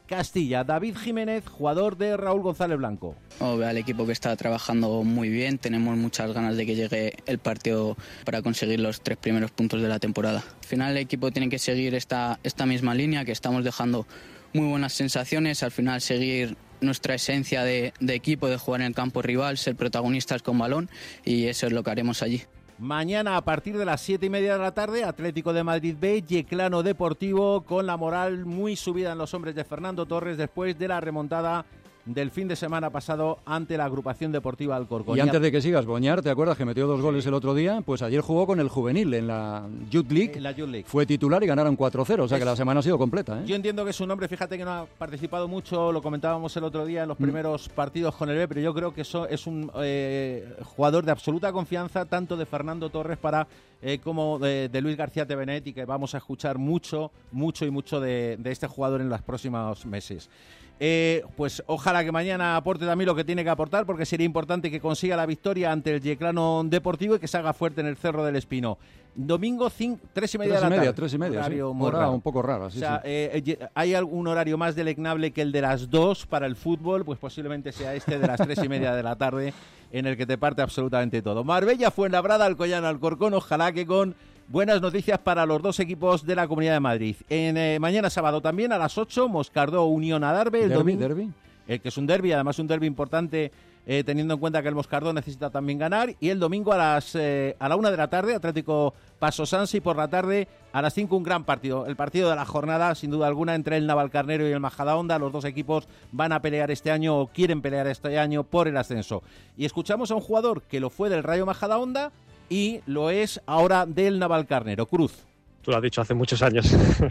Castilla. David Jiménez, jugador de Raúl González Blanco. Oh, veo al equipo que está trabajando muy bien, tenemos muchas ganas de que llegue el partido para conseguir los tres primeros puntos de la temporada. Al final el equipo tiene que seguir esta, esta misma línea, que estamos dejando muy buenas sensaciones, al final seguir nuestra esencia de, de equipo, de jugar en el campo rival, ser protagonistas con balón, y eso es lo que haremos allí. Mañana a partir de las siete y media de la tarde, Atlético de Madrid B, Yeclano Deportivo, con la moral muy subida en los hombres de Fernando Torres después de la remontada del fin de semana pasado ante la agrupación deportiva Alcorcón. Y antes de que sigas, Boñar, ¿te acuerdas que metió dos goles el otro día? Pues ayer jugó con el juvenil en la Youth League. En la Youth League. Fue titular y ganaron cuatro cero, o sea es, que la semana ha sido completa, ¿eh? Yo entiendo que su nombre, fíjate que no ha participado mucho, lo comentábamos el otro día en los primeros mm. partidos con el B, pero yo creo que eso es un eh, jugador de absoluta confianza, tanto de Fernando Torres para eh, como de, de Luis García Tevenet, y que vamos a escuchar mucho, mucho y mucho de, de este jugador en los próximos meses. Eh, pues ojalá que mañana aporte también lo que tiene que aportar, porque sería importante que consiga la victoria ante el Yeclano Deportivo y que se haga fuerte en el Cerro del Espino. Domingo, cinco, tres y media tres de la media, tarde. Tres y media, horario sí. muy Hora raro. un poco raro, sí, o sea, sí. Eh, ¿hay algún horario más deleznable que el de las dos para el fútbol? Pues posiblemente sea este de las tres y media de la tarde, en el que te parte absolutamente todo. Marbella, Fuenlabrada, Alcoyano, Alcorcón, ojalá que con buenas noticias para los dos equipos de la Comunidad de Madrid. En eh, mañana sábado también a las ocho, Moscardó, Unión Adarve. El derbi, domingo, derbi. El que es un derbi, además un derbi importante, eh, teniendo en cuenta que el Moscardó necesita también ganar. Y el domingo a las eh, a la una de la tarde, Atlético Paso Sanse, y por la tarde a las cinco un gran partido. El partido de la jornada, sin duda alguna, entre el Navalcarnero y el Majadahonda. Los dos equipos van a pelear este año, o quieren pelear este año, por el ascenso. Y escuchamos a un jugador que lo fue del Rayo Majadahonda y lo es ahora del Navalcarnero. Cruz. Tú lo has dicho, hace muchos años.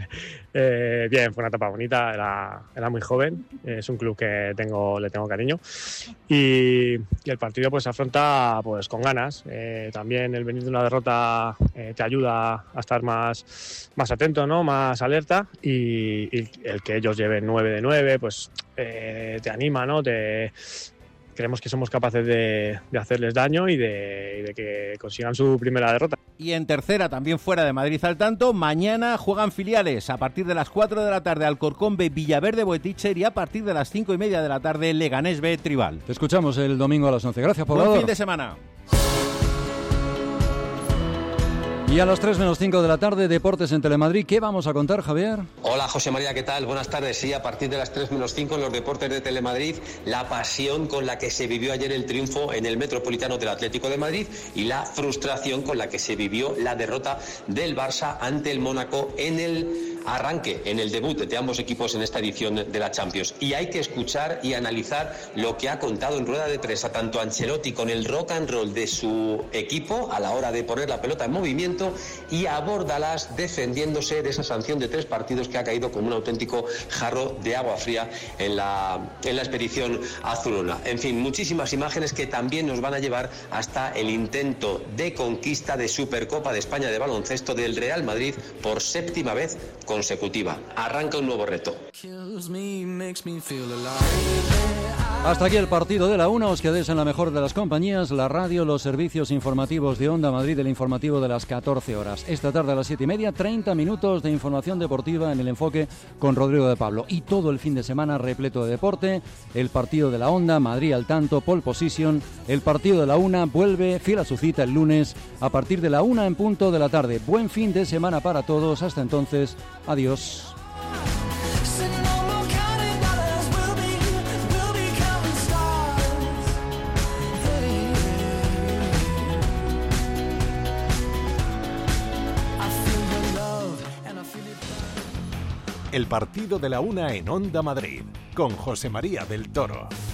eh, bien, fue una etapa bonita, era, era muy joven, es un club que tengo, le tengo cariño, y, y el partido pues se afronta pues con ganas. Eh, también el venir de una derrota eh, te ayuda a estar más, más atento, ¿no? Más alerta, y, y el que ellos lleven nueve de nueve pues eh, te anima, ¿no? Te, creemos que somos capaces de, de hacerles daño y de, y de que consigan su primera derrota. Y en tercera, también fuera de Madrid al tanto, mañana juegan filiales a partir de las cuatro de la tarde Alcorcón B, Villaverde Boeticher, y a partir de las cinco y media de la tarde Leganés B, Tribal. Te escuchamos el domingo a las once. Gracias, poblador. Buen fin de semana. Y a las tres menos cinco de la tarde, Deportes en Telemadrid. ¿Qué vamos a contar, Javier? Hola, José María, ¿qué tal? Buenas tardes. Sí, a partir de las tres menos cinco en los Deportes de Telemadrid, la pasión con la que se vivió ayer el triunfo en el Metropolitano del Atlético de Madrid y la frustración con la que se vivió la derrota del Barça ante el Mónaco en el arranque, en el debut de ambos equipos en esta edición de la Champions. Y hay que escuchar y analizar lo que ha contado en rueda de prensa tanto Ancelotti con el rock and roll de su equipo a la hora de poner la pelota en movimiento, y a Bordalás defendiéndose de esa sanción de tres partidos que ha caído como un auténtico jarro de agua fría en la, en la expedición azulona. En fin, muchísimas imágenes que también nos van a llevar hasta el intento de conquista de Supercopa de España de baloncesto del Real Madrid por séptima vez consecutiva. Arranca un nuevo reto. Hasta aquí el partido de la una. Os quedéis en la mejor de las compañías, la radio, los servicios informativos de Onda Madrid, el informativo de las catorce horas. Esta tarde a las siete y media, treinta minutos de información deportiva en el enfoque con Rodrigo de Pablo. Y todo el fin de semana repleto de deporte, el partido de la Onda, Madrid al tanto, pole position. El partido de la una vuelve fiel a su cita el lunes a partir de la una en punto de la tarde. Buen fin de semana para todos. Hasta entonces, adiós. El partido de la una en Onda Madrid, con José María del Toro.